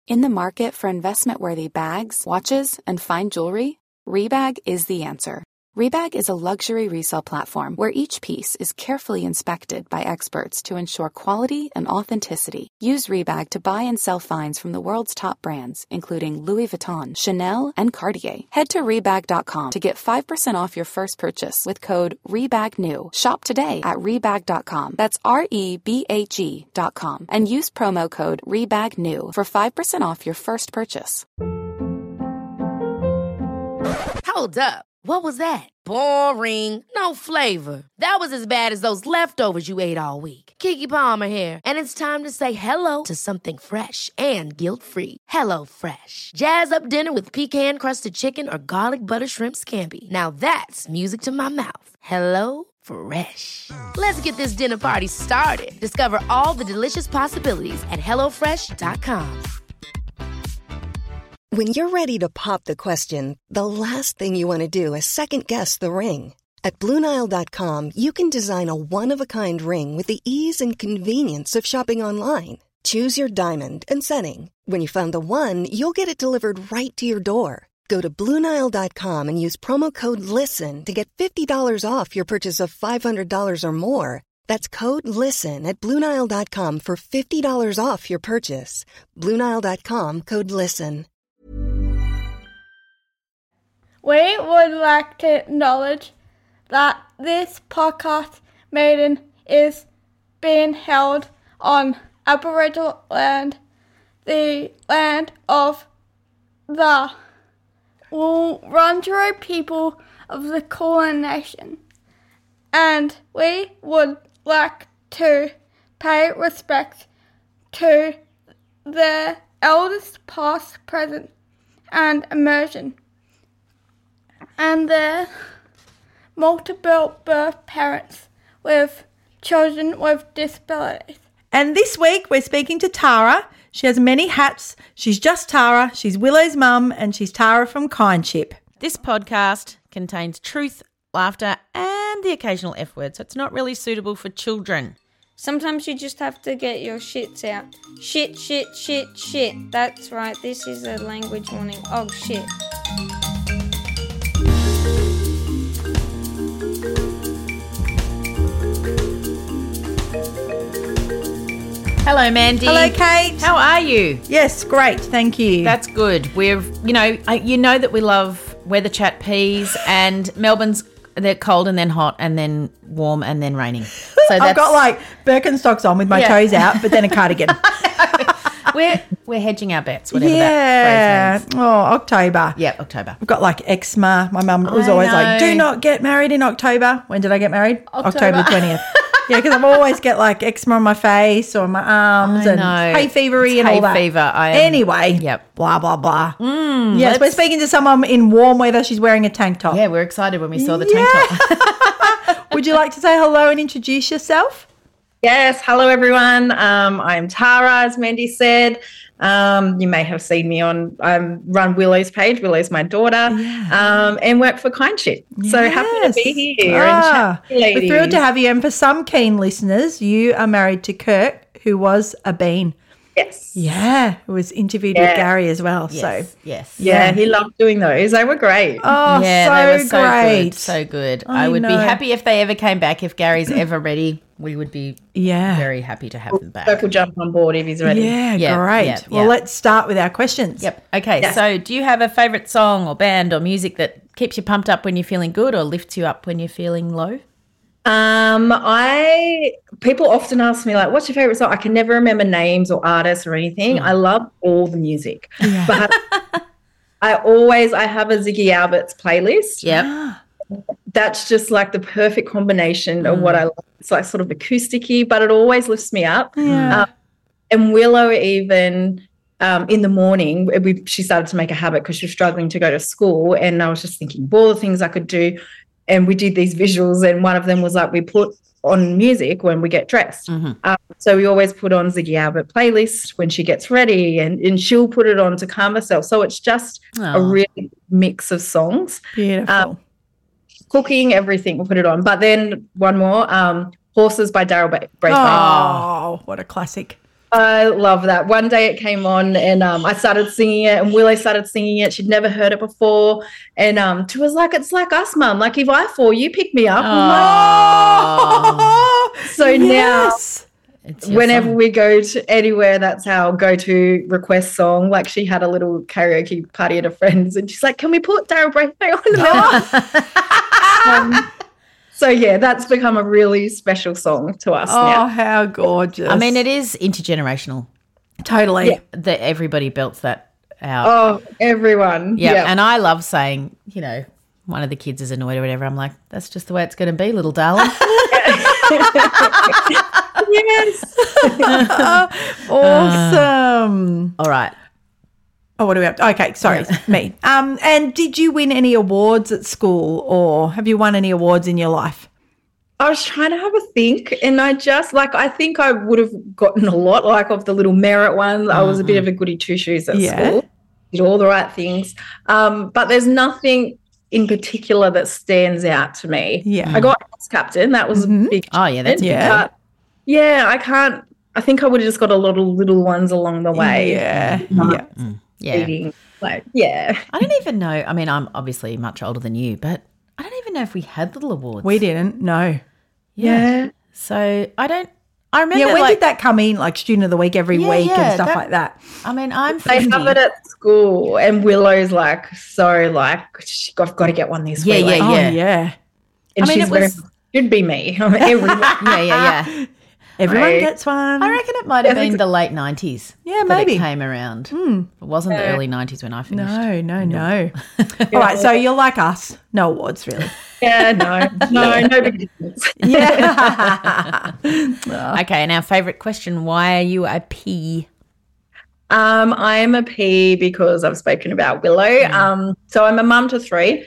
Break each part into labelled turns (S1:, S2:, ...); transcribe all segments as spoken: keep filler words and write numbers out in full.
S1: In the market for investment-worthy bags, watches, and fine jewelry, Rebag is the answer. Rebag is a luxury resale platform where each piece is carefully inspected by experts to ensure quality and authenticity. Use Rebag to buy and sell finds from the world's top brands, including Louis Vuitton, Chanel, and Cartier. Head to Rebag dot com to get five percent off your first purchase with code REBAGNEW. Shop today at Rebag dot com. That's R E B A G dot com. And use promo code REBAGNEW for five percent off your first purchase.
S2: Hold up. What was that? Boring. No flavor. That was as bad as those leftovers you ate all week. Keke Palmer here. And it's time to say hello to something fresh and guilt-free. Hello Fresh. Jazz up dinner with pecan-crusted chicken or garlic butter shrimp scampi. Now that's music to my mouth. Hello Fresh. Let's get this dinner party started. Discover all the delicious possibilities at hello fresh dot com.
S3: When you're ready to pop the question, the last thing you want to do is second-guess the ring. At Blue Nile dot com, you can design a one-of-a-kind ring with the ease and convenience of shopping online. Choose your diamond and setting. When you find the one, you'll get it delivered right to your door. Go to Blue Nile dot com and use promo code LISTEN to get fifty dollars off your purchase of five hundred dollars or more. That's code LISTEN at Blue Nile dot com for fifty dollars off your purchase. Blue Nile dot com, code LISTEN.
S4: We would like to acknowledge that this podcast meeting is being held on Aboriginal land, the land of the Wurundjeri people of the Kulin Nation, and we would like to pay respect to the elders past, present, and emerging, and their multiple birth parents with children with disabilities.
S5: And this week we're speaking to Tara. She has many hats. She's just Tara. She's Willow's mum, and she's Tara from Kindship.
S6: This podcast contains truth, laughter, and the occasional F word, so it's not really suitable for children.
S7: Sometimes you just have to get your shits out. Shit, shit, shit, shit. That's right, this is a language warning. Oh, shit.
S6: Hello, Mandy.
S5: Hello, Kate.
S6: How are you?
S5: Yes, great. Thank you.
S6: That's good. We've, you know, you know that we love weather chat peas, and Melbourne's, they're cold and then hot and then warm and then raining. So that's,
S5: I've got like Birkenstocks on with my
S6: Yeah.
S5: toes out, but then a cardigan.
S6: we're we're hedging our bets, whatever
S5: yeah.
S6: that phrase means.
S5: Oh, October.
S6: Yeah, October.
S5: I've got like eczema. My mum was
S6: I
S5: always like,
S6: know.
S5: do not get married in October. When did I get married?
S4: October.
S5: October twentieth. Yeah, because I always get like eczema on my face or my arms
S6: I
S5: and
S6: know.
S5: hay fevery
S6: It's
S5: and
S6: hay
S5: all that.
S6: fever. I am-
S5: Anyway,
S6: Yep.
S5: blah, blah, blah.
S6: Mm,
S5: yes, we're
S6: let's-
S5: speaking to someone in warm weather. She's wearing a tank top.
S6: Yeah, we're excited when we saw the tank top.
S5: Would you like to say hello and introduce yourself?
S8: Yes, hello everyone. Um, I'm Tara, as Mandy said. Um, you may have seen me on, I um, run Willow's page. Willow's my daughter, um, and work for Kindship. So happy to be here and
S5: Ah,
S8: chat to you ladies.
S5: we're thrilled to have you. And for some keen listeners, you are married to Kirk, who was a bean.
S8: Yes.
S5: Yeah, who was interviewed
S8: Yeah.
S5: with Gary as well.
S6: Yes,
S5: So,
S6: yes.
S8: Yeah,
S5: Yeah.
S8: he loved doing those. They were great.
S5: oh,
S6: yeah,
S5: so
S6: they were so
S5: great.
S6: good, so good.
S5: I
S6: I, would be
S5: know.
S6: happy if they ever came back. If Gary's ever ready, we would be
S5: Yeah.
S6: very happy to have them back.
S8: Kirk will jump on board if he's ready.
S5: Yeah,
S6: Yeah,
S5: great.
S6: yeah,
S5: well,
S6: yeah.
S5: let's start with our questions.
S6: Yep. Okay.
S8: Yes.
S6: So, do you have a favourite song or band or music that keeps you pumped up when you're feeling good, or lifts you up when you're feeling low?
S8: Um, I people often ask me like, "What's your favorite song?" I can never remember names or artists or anything.
S6: Mm.
S8: I love all the music, but I always I have a Ziggy Albert's playlist.
S6: Yep.
S8: That's just like the perfect combination of
S6: Mm.
S8: what I love. It's like sort of acousticy, but it always lifts me up.
S5: Yeah.
S8: Um, and Willow even. Um, in the morning, we, she started to make a habit because she was struggling to go to school, and I was just thinking of all the things I could do. And we did these visuals, and one of them was like we put on music when we get dressed.
S6: Mm-hmm.
S8: Um, so we always put on Ziggy Albert playlist when she gets ready, and, and she'll put it on to calm herself. So it's just a
S6: Oh.
S8: really mix of songs.
S5: Beautiful.
S8: Um, Cooking, everything, we'll put it on. But then one more, um, Horses by Daryl Ba- Braithwaite.
S5: oh, what a classic.
S8: I love that. One day it came on and um, I started singing it and Willow started singing it. She'd never heard it before. And um, she was like, it's like us, Mum. Like if I fall, you pick me up.
S5: Oh,
S8: Like, so
S5: yes.
S8: now whenever we go to anywhere, that's our go-to request song. Like she had a little karaoke party at her friends and she's like, can we put Daryl Braithwaite on? um, So, yeah, that's become a really special song to us
S5: Oh,
S8: now.
S5: how gorgeous.
S6: I mean, it is intergenerational.
S5: totally.
S8: Yeah.
S6: That everybody belts that out.
S8: Oh, everyone.
S6: yeah.
S8: Yeah.
S6: And I love saying, you know, one of the kids is annoyed or whatever. I'm like, that's just the way it's going to be, little darling.
S8: Yes.
S5: Awesome.
S6: All right.
S5: Oh, what do we have? Okay, sorry, me. Um, and did you win any awards at school or have you won any awards in your life?
S8: I was trying to have a think and I just, like, I think I would have gotten a lot, like, of the little merit ones. I was a bit of a goody two-shoes at
S5: Yeah.
S8: school. Did all the right things. Um, but there's nothing in particular that stands out to me.
S5: Yeah.
S8: I got house captain. That was
S5: Mhm.
S8: a big
S6: Oh, yeah, that's a big
S5: Yeah.
S8: But, yeah, I can't, I think I would have just got a lot of little ones along the way.
S5: Yeah.
S8: Not
S5: Yeah.
S6: Yeah.
S8: Eating, like, yeah.
S6: I don't even know. I mean, I'm obviously much older than you, but I don't even know if we had little awards.
S5: We didn't, no.
S6: Yeah. So I don't, I remember
S5: Yeah, when
S6: like,
S5: did that come in? Like student of the week every
S6: Yeah,
S5: week
S6: yeah,
S5: and stuff
S6: that-
S5: like that.
S6: I mean, I'm
S8: They
S6: fifty.
S8: have it at school, and Willow's like, so like, she- I've got to get one this
S6: Yeah,
S8: week.
S6: yeah,
S8: Like,
S5: Oh,
S6: yeah.
S5: yeah.
S8: And
S6: I mean,
S8: she's
S6: it
S8: very,
S6: was-
S8: should be me. Everyone.
S6: yeah, yeah, yeah.
S5: Everyone
S8: Right.
S5: gets one.
S6: I reckon it might have
S8: Yeah,
S6: been
S8: it's-
S6: the late nineties.
S5: Yeah,
S6: that
S5: maybe.
S6: it came around.
S5: Mm.
S6: It wasn't the early nineties when I finished.
S5: No, no, no. All right, so you're like us. No awards, really.
S8: Yeah, no, no, no big difference.
S5: Yeah.
S6: Okay, and our favourite question: why are you a P?
S8: Um, I am a P because I've spoken about Willow. Um, so I'm a mum to three.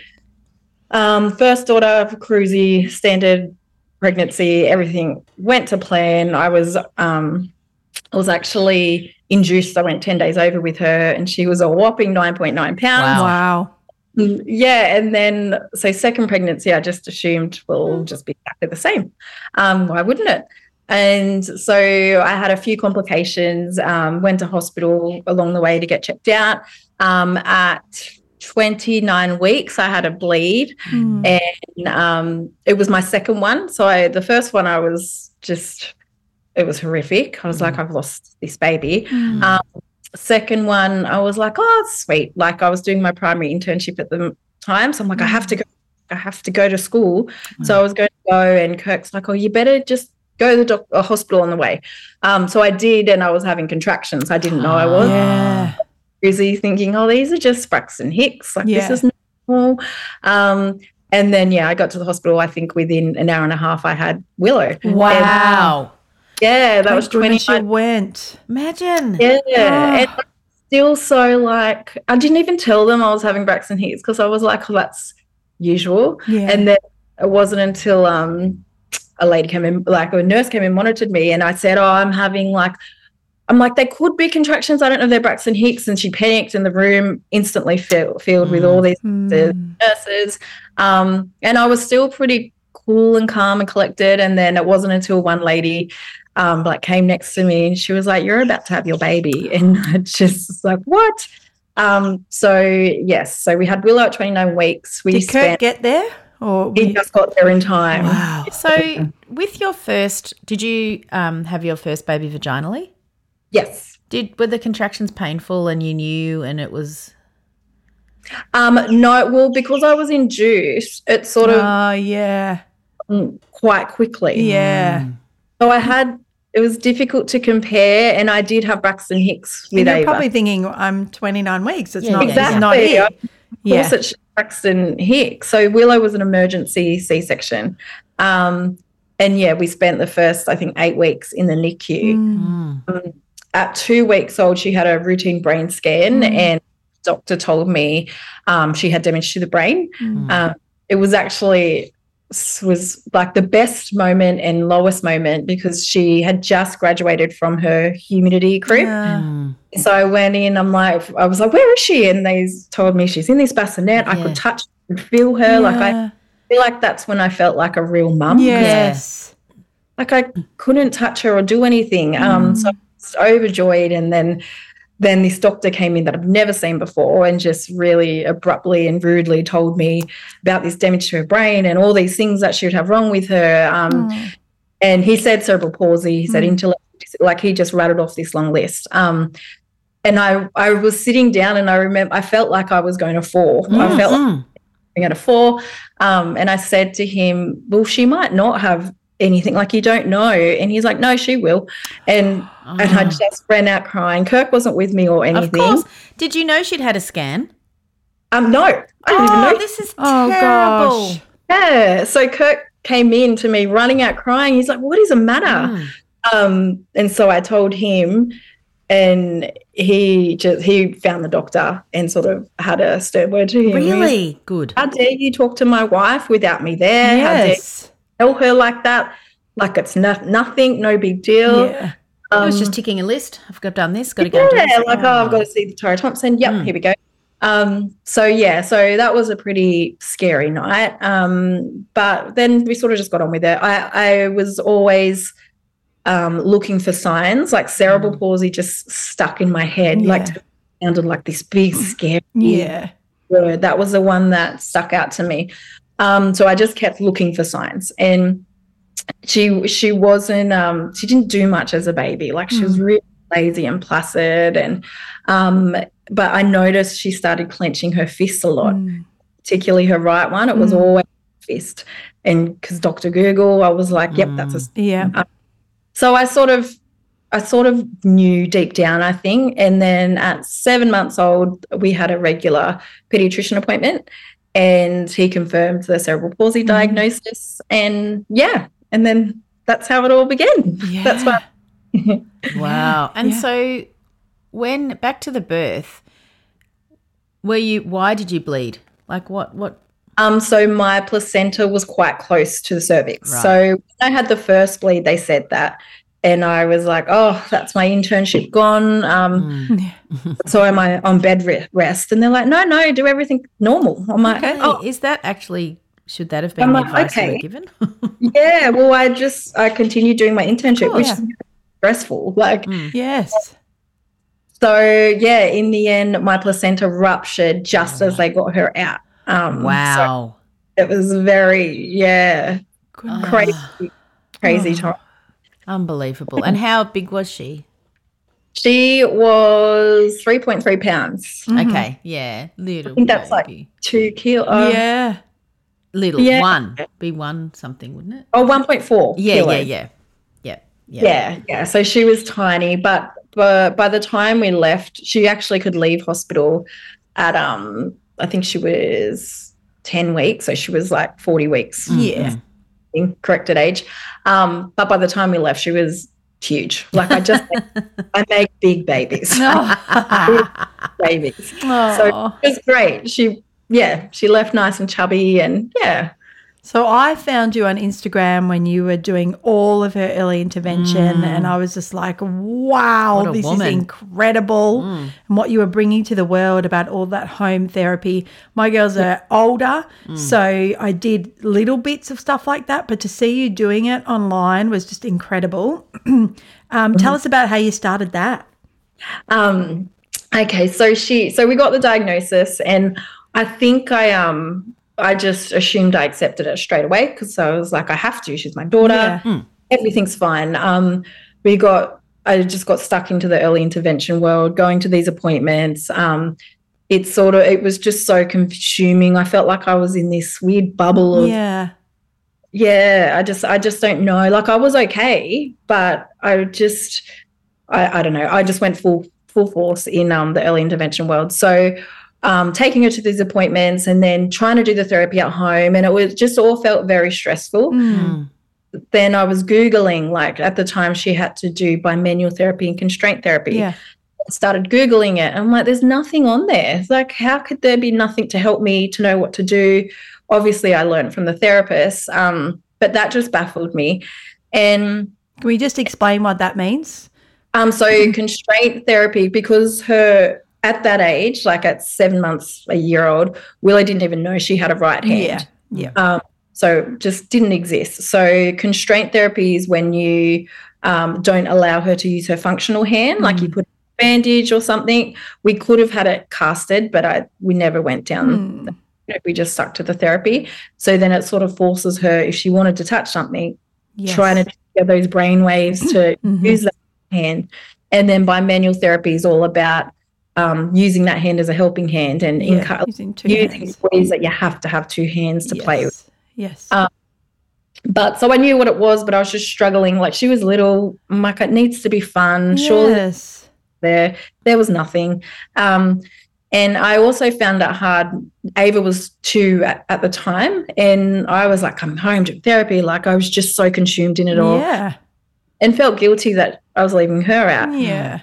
S8: Um, first daughter, cruisy, standard pregnancy, everything went to plan. I was, um, I was actually induced. I went ten days over with her, and she was a whopping nine point nine pounds.
S6: Wow.
S5: Wow.
S8: Mm, Yeah, and then so second pregnancy, I just assumed we'll just be exactly the same. Um, why wouldn't it? And so I had a few complications. Um, went to hospital along the way to get checked out. Um, at twenty-nine weeks, I had a bleed,
S5: Mm.
S8: and um, it was my second one. So I, the first one, I was just, it was horrific. I was like, I've lost this baby.
S5: Mm.
S8: Um, second one, I was like, oh, it's sweet. Like I was doing my primary internship at the time. So I'm like, I have to go, I have to go to school. So I was going to go, and Kirk's like, oh, you better just go to the doc- uh, hospital on the way. Um, so I did, and I was having contractions. I didn't know I was.
S5: Yeah.
S8: Busy thinking, oh, these are just Braxton Hicks. Like
S5: Yeah.
S8: this is normal. Um, and then, yeah, I got to the hospital. I think within an hour and a half, I had Willow.
S6: Wow.
S8: Yeah, that was
S5: Thank goodness
S8: twenty-nine.
S5: you went.
S6: Imagine.
S8: Yeah,
S5: Oh.
S8: and I'm still so like, I didn't even tell them I was having Braxton Hicks because I was like, oh, that's usual.
S5: Yeah.
S8: And then it wasn't until um a lady came in, like a nurse came and monitored me, and I said, oh, I'm having like, I'm like, they could be contractions. I don't know if they're Braxton Hicks. And she panicked, and the room instantly fill, filled with all these
S5: Mm.
S8: nurses. Um, and I was still pretty cool and calm and collected. And then it wasn't until one lady um, like came next to me, and she was like, you're about to have your baby. And I just was like, what? Um, so, yes. So we had Willow at twenty-nine weeks. We
S5: Did Kurt
S8: spent,
S5: get there? Or
S8: he just got there in time.
S5: wow.
S6: So, with your first, did you um, have your first baby vaginally?
S8: Yes.
S6: Did were the contractions painful, and you knew, and it was
S8: Um, no, well, because I was induced, it sort of
S5: Oh, yeah.
S8: mm, quite quickly.
S5: Yeah.
S8: So I had, it was difficult to compare, and I did have Braxton Hicks with
S5: And you're
S8: Ava.
S5: probably thinking, I'm twenty-nine weeks. It's
S6: Yeah,
S5: not,
S6: yeah,
S5: it's not
S8: exactly.
S5: it.
S8: Of
S5: Yeah.
S8: course, it's Braxton Hicks. So Willow was an emergency C-section. Um, and yeah, we spent the first, I think, eight weeks in the N I C U.
S5: Mm.
S8: Um, at two weeks old, she had a routine brain scan,
S5: Mm.
S8: and doctor told me um, she had damage to the brain.
S5: Mm.
S8: Um, it was actually was like the best moment and lowest moment because she had just graduated from her humidity crib.
S5: Yeah.
S8: So I went in, I'm like, I was like, where is she? And they told me she's in this bassinet. I
S6: Yeah.
S8: could touch and feel her. Like I
S5: Yeah.
S8: feel like that's when I felt like a real mum. 'cause,
S5: Yes.
S8: Like I couldn't touch her or do anything. Um, so I was just overjoyed. And then then this doctor came in that I've never seen before and just really abruptly and rudely told me about this damage to her brain and all these things that she would have wrong with her. Um, mm. And he said cerebral palsy, he said mm. intellect, like he just rattled off this long list. Um, and I, I was sitting down and I remember I felt like I was going to fall. Mm. I felt like I was going to fall. Um, and I said to him, well, she might not have anything, like you don't know. And he's like, no, she will. And oh. and I just ran out crying. Kirk wasn't with me or anything.
S6: Of course. Did you know she'd had a scan?
S8: Um, no, I didn't
S6: oh,
S8: even know.
S6: This is oh, terrible. Gosh.
S8: Yeah. So Kirk came in to me running out crying. He's like, what is the matter? Mm. Um, and so I told him, and he just he found the doctor and sort of had a stern word to him.
S6: Really? Good.
S8: How dare you talk to my wife without me there?
S6: Yes.
S8: How dare you tell her like that? Like it's no, nothing, no big deal.
S6: Yeah. Um, it was just ticking a list. I've got done this, got to go
S8: yeah,
S6: and do this.
S8: like, oh, I've got to see the Tara Thompson. Yep, mm. here we go. Um, so, yeah, so that was a pretty scary night. Um, but then we sort of just got on with it. I, I was always um, looking for signs, like cerebral mm. palsy just stuck in my head,
S5: yeah.
S8: like it sounded like this big, scary
S5: yeah.
S8: word. That was the one that stuck out to me. Um, so I just kept looking for signs. And she she wasn't um, she didn't do much as a baby. Like she mm. was really lazy and placid. And um, but I noticed she started clenching her fists a lot, mm. particularly her right one. It was mm. always a fist. And because Doctor Google, I was like, yep, mm. that's a
S5: yeah.
S8: Um, so I sort of I sort of knew deep down, I think. And then at seven months old, we had a regular pediatrician appointment, and he confirmed the cerebral palsy mm. diagnosis. And yeah. And then that's how it all began.
S5: Yeah.
S8: That's what.
S6: Wow. And
S5: yeah.
S6: so when, back to the birth, were you, why did you bleed? Like what, what?
S8: Um, so my placenta was quite close to the cervix.
S6: Right.
S8: So when I had the first bleed, they said that. And I was like, oh, that's my internship gone. Um, mm. So am I on bed rest? And they're like, no, no, do everything normal. I'm like,
S6: okay.
S8: oh.
S6: Is that actually... Should that have been
S8: I'm
S6: the
S8: like,
S6: advice
S8: okay.
S6: you were given?
S8: Yeah, well, I just I continued doing my internship, oh, which yeah. is stressful. Like,
S5: mm. yes.
S8: So yeah, in the end, my placenta ruptured just oh. as they got her out. Um,
S6: wow,
S8: so it was very yeah,
S6: oh.
S8: crazy, crazy oh. time.
S6: Unbelievable. And how big was she?
S8: She was three point three pounds.
S6: Mm-hmm. Okay, yeah, little.
S8: I think that's
S6: baby.
S8: like two kilos.
S5: Yeah,
S6: little yeah. one, be one something, wouldn't it?
S8: Oh, one point four.
S6: Yeah,
S8: kilos.
S6: yeah, yeah, yeah, yeah,
S8: yeah, yeah. So she was tiny, but but by the time we left, she actually could leave hospital at um, I think she was ten weeks, so she was like forty weeks.
S5: Yeah,
S8: corrected age. Um, but by the time we left, she was huge. Like I just, I make big babies, big babies.
S5: Oh.
S8: So it was great. She, yeah, she left nice and chubby, and yeah.
S5: So I found you on Instagram when you were doing all of her early intervention,
S6: mm.
S5: and I was just like, wow, this
S6: woman.
S5: is incredible. Mm. And what you were bringing to the world about all that home therapy. My girls are older, mm. so I did little bits of stuff like that, but to see you doing it online was just incredible. um, mm-hmm. Tell us about how you started that.
S8: Um, okay, so she, so we got the diagnosis, and I think I um. I just assumed I accepted it straight away because I was like, I have to. She's my daughter.
S5: Yeah.
S6: Mm.
S8: Everything's fine. Um, we got, I just got stuck into the early intervention world, going to these appointments. Um, it's sort of, it was just so consuming. I felt like I was in this weird bubble of,
S5: yeah,
S8: yeah. I just, I just don't know. Like I was okay, but I just, I, I don't know. I just went full, full force in um the early intervention world. So. Um, taking her to these appointments and then trying to do the therapy at home, and it was just all felt very stressful.
S5: Mm.
S8: Then I was Googling, like at the time she had to do bimanual therapy and constraint therapy.
S5: Yeah.
S8: I started Googling it. I'm like, there's nothing on there. It's like, how could there be nothing to help me to know what to do? Obviously, I learned from the therapist, um, but that just baffled me. And
S5: can we just explain what that means?
S8: Um, so constraint therapy, because her at that age, like at seven months, a year old, Willow didn't even know she had a right hand.
S5: Yeah, yeah.
S8: Um, so just didn't exist. So constraint therapy is when you um, don't allow her to use her functional hand, like you put a bandage or something. We could have had it casted, but I we never went down.
S5: Mm.
S8: that. We just stuck to the therapy. So then it sort of forces her, if she wanted to touch something,
S5: Yes.
S8: trying to get those brain waves to
S5: Mhm.
S8: use that hand. And then bimanual therapy is all about um, using that hand as a helping hand and
S5: Yeah,
S8: encu-
S5: using two
S8: using
S5: hands.
S8: ways that you have to have two hands to
S5: yes.
S8: play with.
S5: Yes.
S8: Um, But so I knew what it was, but I was just struggling. Like she was little. I'm like, it needs to be fun. Surely
S5: yes.
S8: there, there was nothing. Um, and I also found it hard. Ava was two at, at the time, and I was like, I'm home to therapy. Like I was just so consumed in it all,
S5: Yeah.
S8: and felt guilty that I was leaving her out.
S5: Yeah.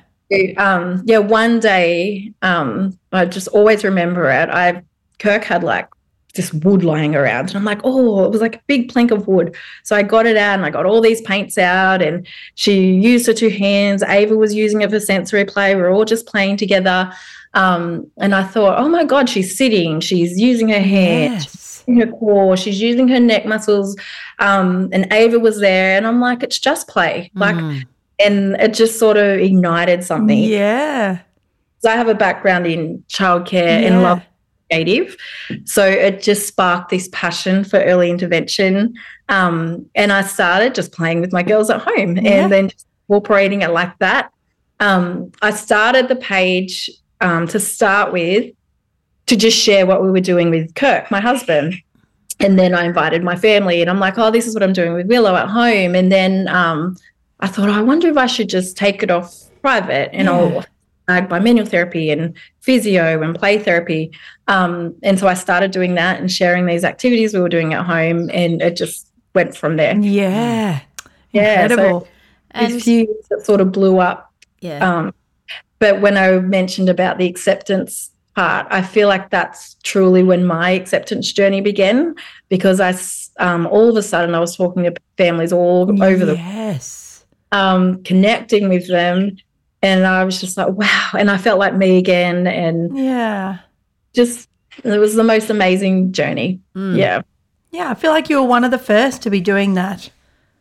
S8: Um, yeah, one day, um, I just always remember it. I Kirk had like this wood lying around, and I'm like, oh, it was like a big plank of wood. So I got it out, and I got all these paints out, and she used her two hands. Ava was using it for sensory play. We were all just playing together, um, and I thought, oh my God, she's sitting, she's using her hands.
S5: Yes.
S8: Her core, she's using her neck muscles, um, and Ava was there, and I'm like, it's just play, like.
S6: Mm.
S8: And it just sort of ignited something.
S5: Yeah.
S8: So I have a background in childcare
S5: Yeah.
S8: and love creative. So it just sparked this passion for early intervention. Um, and I started just playing with my girls at home
S5: Yeah.
S8: and then just incorporating it like that. Um, I started the page um, to start with to just share what we were doing with Kirk, my husband. And then I invited my family, and I'm like, oh, this is what I'm doing with Willow at home. And then um, I thought, I wonder if I should just take it off private and
S5: Yeah.
S8: I'll tag bimanual therapy and physio and play therapy. Um, and so I started doing that and sharing these activities we were doing at home, and it just went from there.
S5: Yeah.
S8: Yeah, so-
S5: Incredible.
S8: These
S6: And
S8: few years that sort of blew up.
S6: yeah.
S8: Um, but when I mentioned about the acceptance part, I feel like that's truly when my acceptance journey began, because I, s- um, all of a sudden I was talking to families all over the
S5: Yes.
S8: um, connecting with them, and I was just like, wow. And I felt like me again, and
S5: Yeah.
S8: just it was the most amazing journey.
S6: Mm.
S8: Yeah.
S5: Yeah. I feel like you were one of the first to be doing that.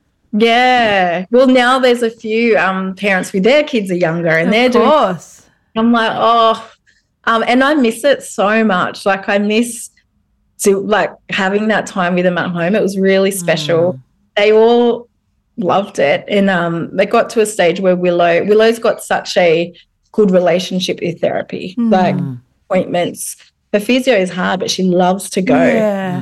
S8: Yeah. Well, now there's a few um, parents with their kids are younger, and they're
S5: of
S8: doing.
S5: course.
S8: I'm like, oh, um, and I miss it so much. Like I miss to like having that time with them at home. It was really special.
S6: Mm.
S8: They all loved it, and um, they got to a stage where Willow Willow's got such a good relationship with therapy,
S5: Mm.
S8: like appointments. Her physio is hard, but she loves to go.
S5: Yeah.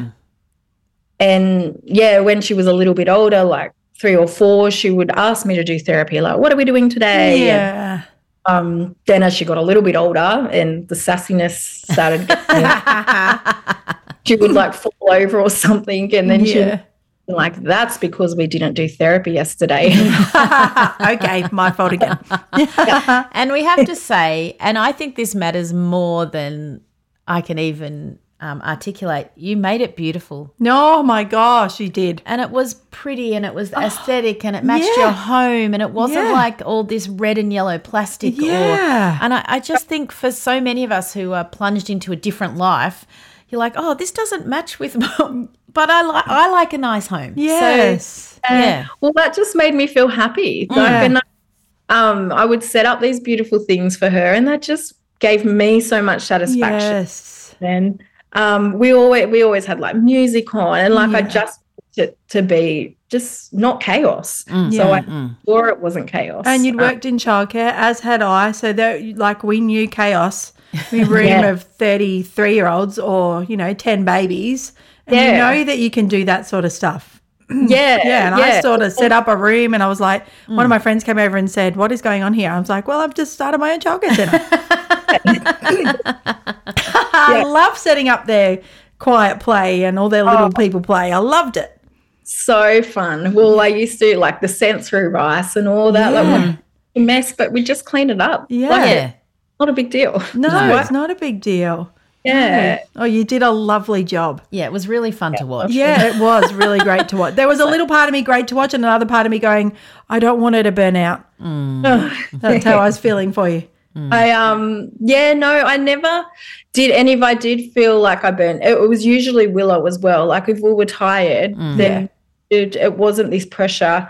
S8: And yeah, when she was a little bit older, like three or four, she would ask me to do therapy. Like, what are we doing today? And,
S5: Yeah.
S8: um, then as she got a little bit older and the sassiness started, getting, she would like fall over or something, and then she
S5: Yeah.
S8: would be like, that's because we didn't do therapy yesterday.
S5: Okay. My fault again.
S6: And we have to say, and I think this matters more than I can even um, articulate, you made it beautiful.
S5: No, my gosh, you did.
S6: And it was pretty, and it was aesthetic, and it matched
S5: yeah.
S6: your home, and it wasn't
S5: Yeah.
S6: like all this red and yellow plastic.
S5: Yeah.
S6: Or, and I, I just think for so many of us who are plunged into a different life, you're like, oh, this doesn't match with, but I like I like a nice home.
S5: Yes.
S6: So, yeah.
S8: Well, that just made me feel happy. Like,
S5: Yeah.
S8: and, um, I would set up these beautiful things for her, and that just gave me so much satisfaction.
S5: Yes.
S8: And um, we always we always had like music on, and like I
S5: Yeah.
S8: just to, to be just not chaos.
S6: Mm.
S8: So I
S6: Mm.
S8: swore it wasn't chaos.
S5: And you'd
S8: Um,
S5: worked in childcare, as had I. So that, like, we knew chaos. We room
S8: Yeah.
S5: of thirty-three-year-olds or, you know, ten babies. And you
S8: Yeah.
S5: know that you can do that sort of stuff.
S8: yeah,
S5: Yeah, and I sort of set up a room, and I was like, one of my friends came over and said, what is going on here? I was like, well, I've just started my own childcare centre. I love setting up their quiet play and all their little people play. I loved it.
S8: so fun. Well, I used to like the sensory rice and all that.
S5: Yeah.
S8: Like a mess, but we just cleaned it up.
S5: Yeah.
S8: Like,
S6: Yeah.
S8: not a big deal.
S5: No,
S6: No.
S5: it's not a big deal.
S8: Yeah.
S5: Oh, you did a lovely job.
S6: Yeah, it was really fun to watch.
S5: Yeah, it was really great to watch. There was a little part of me great to watch and another part of me going, I don't want her to burn out. That's how I was feeling for you.
S8: I um yeah no I never did, and if I did feel like I burned, it was usually Willow as well. Like if we were tired, then it, it wasn't this pressure.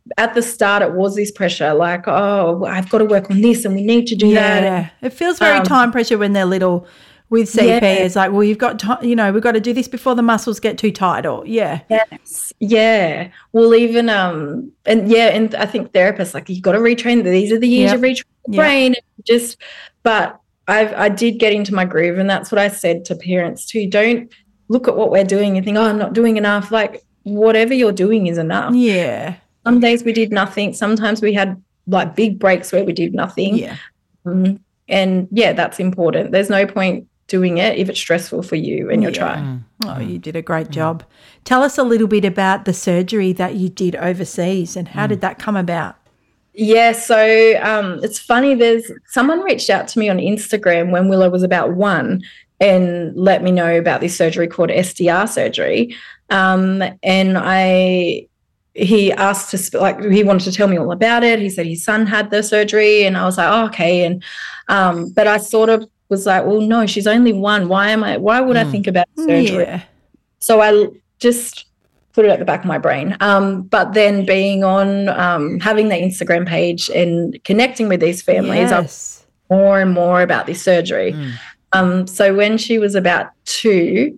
S8: at the start it was this pressure, like, oh, I've got to work on this and we need to do
S5: yeah.
S8: that.
S5: It feels very
S8: Um,
S5: time pressure when they're little with C P.
S8: Yeah.
S5: It's like, well, you've got to, you know, we've got to do this before the muscles get too tight, or yeah.
S8: Yes. Yeah. Well, even um and yeah, and I think therapists like you've got to retrain. These are the years
S5: Yep.
S8: you retrain the
S5: Yep.
S8: brain. Just, but I I did get into my groove, and that's what I said to parents too. Don't look at what we're doing and think, oh, I'm not doing enough. Like whatever you're doing is enough.
S5: Yeah.
S8: Some days we did nothing. Sometimes we had like big breaks where we did nothing.
S5: Yeah.
S8: Um, and yeah, that's important. There's no point doing it if it's stressful for you and you're
S5: Yeah.
S8: trying.
S5: Oh, you did a great job. Tell us a little bit about the surgery that you did overseas and how did that come about?
S8: Yeah, so um, it's funny. There's someone reached out to me on Instagram when Willow was about one and let me know about this surgery called S D R surgery. Um, and I, he asked to sp- like he wanted to tell me all about it. He said his son had the surgery, and I was like, oh, okay. And um, but I sort of was like, well, no, she's only one. Why am I? Why would I think about surgery?
S5: Yeah.
S8: So I just put it at the back of my brain. Um, but then being on, um, having the Instagram page and connecting with these families, I
S5: Yes.
S8: more and more about this surgery. Um, so when she was about two,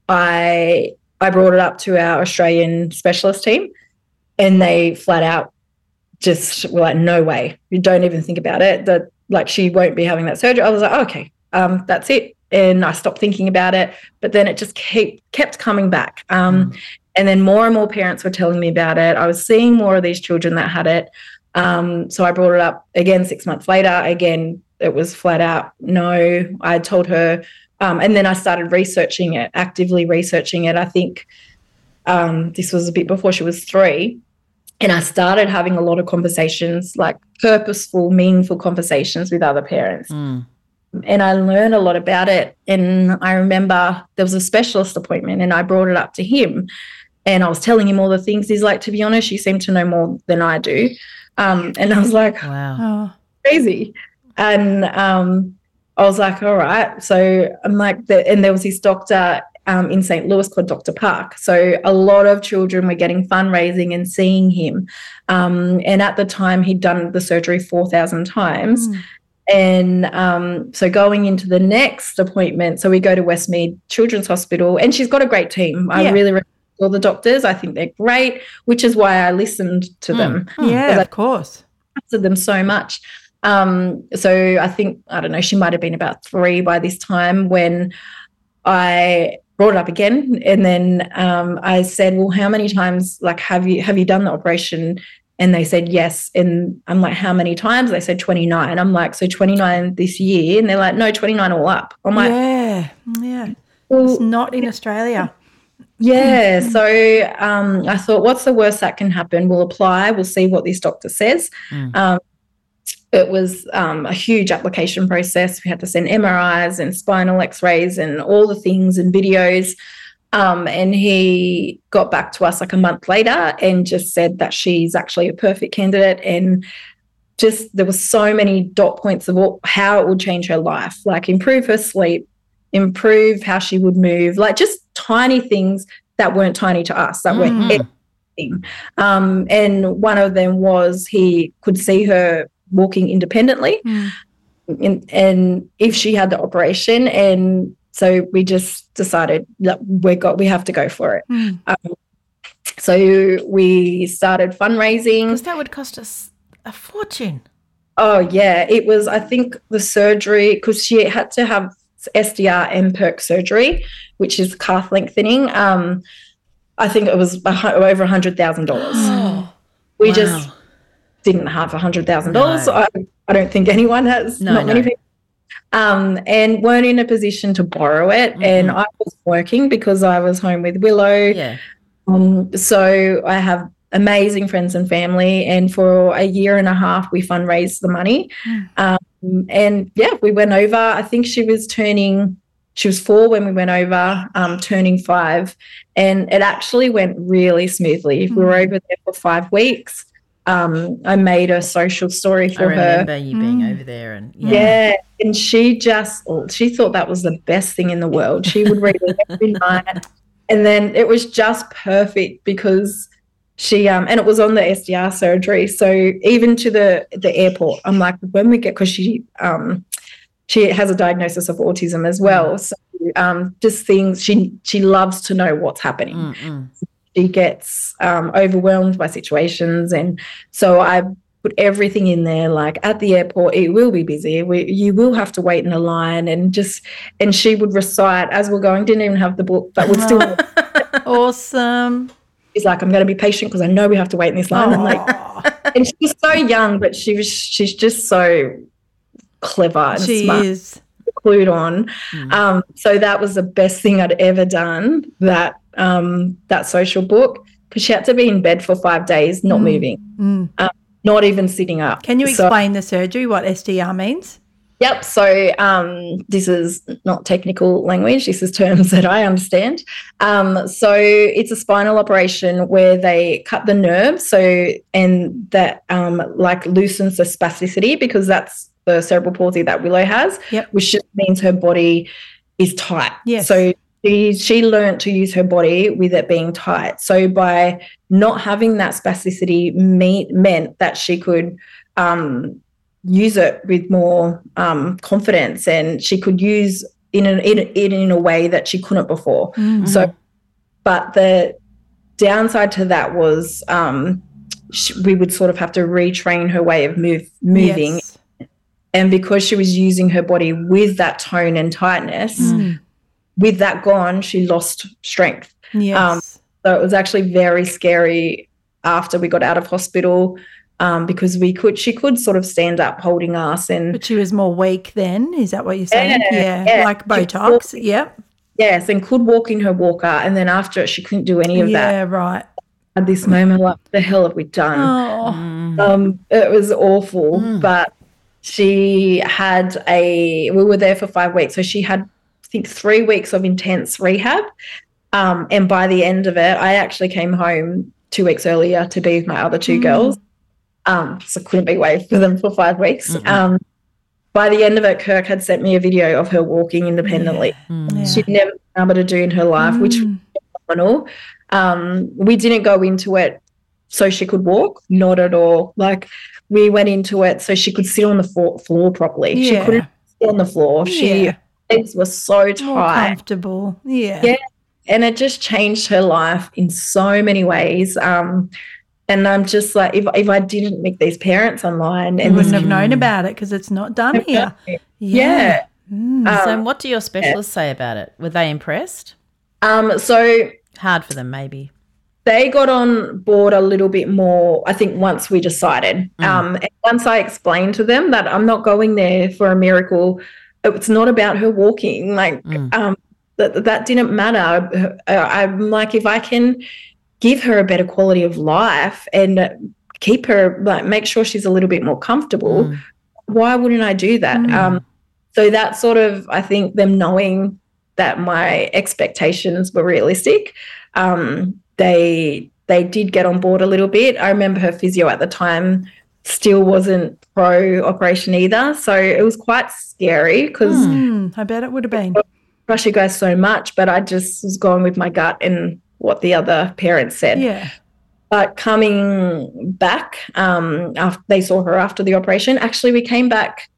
S8: I I brought it up to our Australian specialist team, and they flat out just were like, no way, you don't even think about it. That like she won't be having that surgery. I was like, okay, um, that's it. And I stopped thinking about it, but then it just kept kept coming back. Um, and then more and more parents were telling me about it. I was seeing more of these children that had it. Um, so I brought it up again six months later. Again, it was flat out no. I told her, um, and then I started researching it, actively researching it. I think um, this was a bit before she was three. And I started having a lot of conversations, like purposeful, meaningful conversations with other parents.
S6: Mm.
S8: And I learned a lot about it. And I remember there was a specialist appointment and I brought it up to him and I was telling him all the things. He's like, to be honest, you seem to know more than I do. Um, and I was like,
S6: Wow.
S5: Oh,
S8: crazy. And um, I was like, all right. So I'm like, the, and there was this doctor um, in Saint Louis called Doctor Park. So a lot of children were getting fundraising and seeing him. Um, and at the time, he'd done the surgery four thousand times.
S5: Mm.
S8: And um, so going into the next appointment, so we go to Westmead Children's Hospital, and she's got a great team. I
S5: Yeah.
S8: really respect all the doctors. I think they're great, which is why I listened to them.
S5: yeah,
S8: Because I
S5: of course.
S8: trusted them so much. Um, so I think, I don't know, she might have been about three by this time when I brought it up again. And then um, I said, well, how many times, like, have you have you done the operation? And they said yes. And I'm like, how many times? They said twenty-nine. I'm like, so twenty-nine this year? And they're like, no, twenty-nine all up. I'm like,
S5: Yeah, yeah.
S8: well,
S5: It's not in Australia.
S8: yeah. So um, I thought, what's the worst that can happen? We'll apply. We'll see what this doctor says.
S6: Mm.
S8: Um, it was um, a huge application process. We had to send M R Is and spinal x-rays and all the things and videos. Um, and he got back to us like a month later and just said that she's actually a perfect candidate. And just there were so many dot points of what, how it would change her life, like improve her sleep, improve how she would move, like just tiny things that weren't tiny to us, that were
S6: Mm.
S8: everything. Um, and one of them was he could see her walking independently.
S5: Mm.
S8: And, and if she had the operation, and so we just decided that we got we have to go for it.
S5: Mm.
S8: Um, so we started fundraising.
S6: Because that would cost us a fortune.
S8: Oh yeah, it was. I think the surgery, because she had to have S D R and PERC surgery, which is calf lengthening. Um, I think it was a, hu- over a hundred thousand dollars. We
S6: Wow.
S8: just didn't have a hundred thousand
S6: No.
S8: dollars. I I don't think anyone has.
S6: No,
S8: not many
S6: no.
S8: people. Um, and weren't in a position to borrow it.
S6: Mhm.
S8: And I was working because I was home with Willow.
S6: Yeah.
S8: Um, so I have amazing friends and family, and for a year and a half we fundraised the money.
S5: Mm.
S8: Um, and yeah, we went over. I think she was turning, she was four when we went over, um, turning five, and it actually went really smoothly. We were over there for five weeks. Um, I made a social story
S6: I
S8: for her.
S6: remember you being
S5: Mm.
S6: over there and yeah.
S8: Yeah, and she just, oh, she thought that was the best thing in the world. She would read it every night. And then it was just perfect because she um and it was on the S D R surgery. So even to the the airport, I'm like, when we get, because she um she has a diagnosis of autism as well. So um just things, she she loves to know what's happening.
S6: Mm-mm.
S8: She gets um overwhelmed by situations, and so I put everything in there, like at the airport, it will be busy. We, you will have to wait in a line, and just, and she would recite as we're going, didn't even have the book, but would still.
S5: Awesome.
S8: She's like, I'm going to be patient because I know we have to wait in this line. I'm like, and she's so young, but she was, she's just so clever and
S5: She
S8: smart,
S5: is.
S8: clued on.
S6: Mm.
S8: Um, so that was the best thing I'd ever done, that um, that social book, because she had to be in bed for five days, not moving.
S5: Mm.
S8: Um, not even sitting up.
S5: Can you
S8: So-
S5: explain the surgery, what S D R means?
S8: Yep. So um, this is not technical language. This is terms that I understand. Um, so it's a spinal operation where they cut the nerve, so and that um, like loosens the spasticity, because that's the cerebral palsy that Willow has,
S5: Yep.
S8: which just means her body is tight.
S5: Yes.
S8: So she she learned to use her body with it being tight. So by not having that spasticity me- meant that she could um, use it with more um, confidence, and she could use in, an, in, in in a way that she couldn't before.
S5: Mm.
S8: So, but the downside to that was um, sh we would sort of have to retrain her way of move moving,
S5: Yes.
S8: and because she was using her body with that tone and tightness,
S5: Mm.
S8: with that gone, she lost strength.
S5: Yes.
S8: Um, So it was actually very scary after we got out of hospital, um, because we could, she could sort of stand up holding us, and
S5: but she was more weak then. Is that what you're saying?
S8: Yeah,
S5: Yeah.
S8: yeah.
S5: Like
S8: She
S5: Botox.
S8: walked-
S5: Yep.
S8: yes, and could walk in her walker, and then after it, she couldn't do any of that.
S5: Yeah, right.
S8: At this moment, like, what the hell have we done?
S5: Oh.
S8: Um, it was awful, but she had a, we were there for five weeks. So she had, I think, three weeks of intense rehab. Um, and by the end of it, I actually came home two weeks earlier to be with my other two girls. Um, so couldn't be away for them for five weeks.
S6: Mm-mm.
S8: Um, by the end of it, Kirk had sent me a video of her walking independently.
S5: Yeah.
S8: She'd never been able to do in her life, which was
S5: Mm.
S8: phenomenal. Um, we didn't go into it so she could walk, not at all. Like, we went into it so she could sit on the floor, floor properly. She
S5: Yeah.
S8: couldn't sit on the floor. She
S5: Yeah.
S8: legs were so
S5: More
S8: tight,
S5: comfortable. Yeah.
S8: Yeah. and it just changed her life in so many ways. Um, and I'm just like, if if I didn't meet these parents online,
S5: You
S8: and
S5: wouldn't
S8: this
S5: have known about it because it's not done here.
S8: yeah.
S5: Mm.
S8: Um,
S6: So what do your specialists say about it? Were they impressed?
S8: Um, so
S6: Hard for them, maybe.
S8: they got on board a little bit more, I think, once we decided.
S6: Mm.
S8: Um, and once I explained to them that I'm not going there for a miracle, it's not about her walking. Like,
S6: Mm.
S8: um, that that didn't matter. Uh, I'm like, if I can give her a better quality of life and keep her, like, make sure she's a little bit more comfortable,
S6: Mm.
S8: why wouldn't I do that?
S5: Mm.
S8: Um, so that sort of, I think, them knowing that my expectations were realistic, um, they they did get on board a little bit. I remember her physio at the time still wasn't pro operation either, so it was quite scary because
S5: Mm, I bet it would have been.
S8: trust you guys so much, but I just was going with my gut and what the other parents said.
S5: Yeah.
S8: But coming back, um, after they saw her after the operation, actually we came back,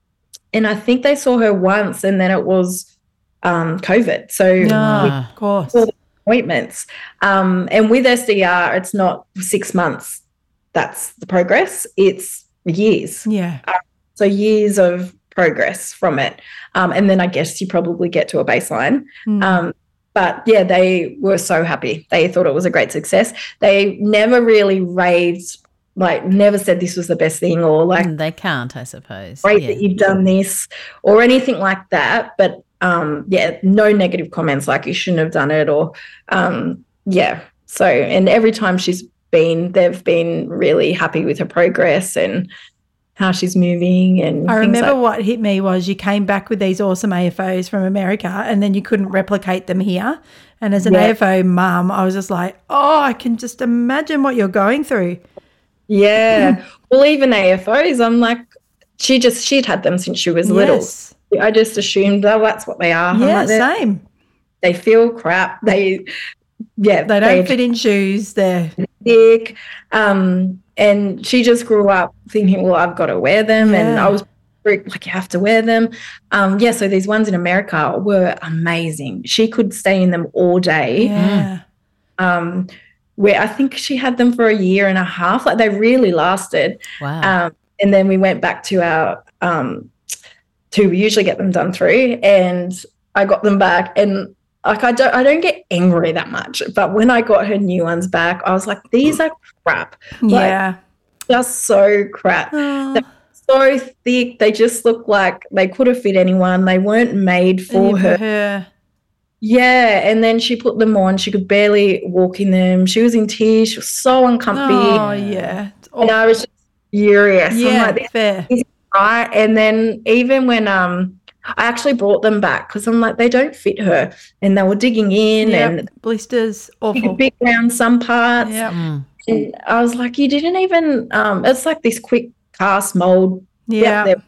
S8: and I think they saw her once, and then it was um, COVID. So
S5: No,
S6: Ah.
S5: of course.
S8: Well, appointments. Um, and with S D R, it's not six months. That's the progress. It's years.
S5: Yeah.
S8: So years of progress from it. Um, and then I guess you probably get to a baseline.
S5: Mm.
S8: Um, but yeah, they were so happy. They thought it was a great success. They never really raved, like never said this was the best thing or like,
S6: Mm, they can't, I suppose.
S8: great
S6: Yeah.
S8: that you've done this or anything like that. But um, yeah, no negative comments like you shouldn't have done it or um, yeah. So, and every time she's been, they've been really happy with her progress and how she's moving. And
S5: I
S8: things
S5: remember
S8: like-
S5: what hit me was you came back with these awesome A F Os from America and then you couldn't replicate them here. And as an
S8: Yeah.
S5: A F O mum, I was just like, oh, I can just imagine what you're going through.
S8: Yeah. Well, even A F Os, I'm like, she just, she'd had them since she was little.
S5: Yes.
S8: I just assumed, oh, that's what they are. I'm
S5: Yeah,
S8: like, they're-
S5: same.
S8: they feel crap. They, yeah.
S5: They don't fit in shoes. They're
S8: thick. Um, and she just grew up thinking, well, I've got to wear them. And
S5: Yeah.
S8: I was like, you have to wear them. Um, yeah, so these ones in America were amazing. She could stay in them all day.
S5: Yeah.
S8: Um, where I think she had them for a year and a half. Like they really lasted.
S6: Wow.
S8: Um, and then we went back to our um, to we usually get them done through, and I got them back. And like I don't I don't get angry that much, but when I got her new ones back, I was like, these are crap. Like,
S5: Yeah.
S8: just so crap.
S5: Oh.
S8: They're so thick. They just look like they could have fit anyone. They weren't made for her.
S5: her.
S8: Yeah, and then she put them on. She could barely walk in them. She was in tears. She was so uncomfy.
S5: Oh, yeah. It's
S8: And I was just furious.
S5: Yeah,
S8: I'm like,
S5: fair.
S8: this is right. And then even when um, I actually brought them back because I'm like, they don't fit her. And they were digging in
S5: Yep.
S8: and
S5: Blisters, awful.
S8: big around some parts.
S5: Yeah.
S6: Mm.
S8: And I was like, you didn't even, um, it's like this quick cast mold.
S5: Yeah.
S8: There.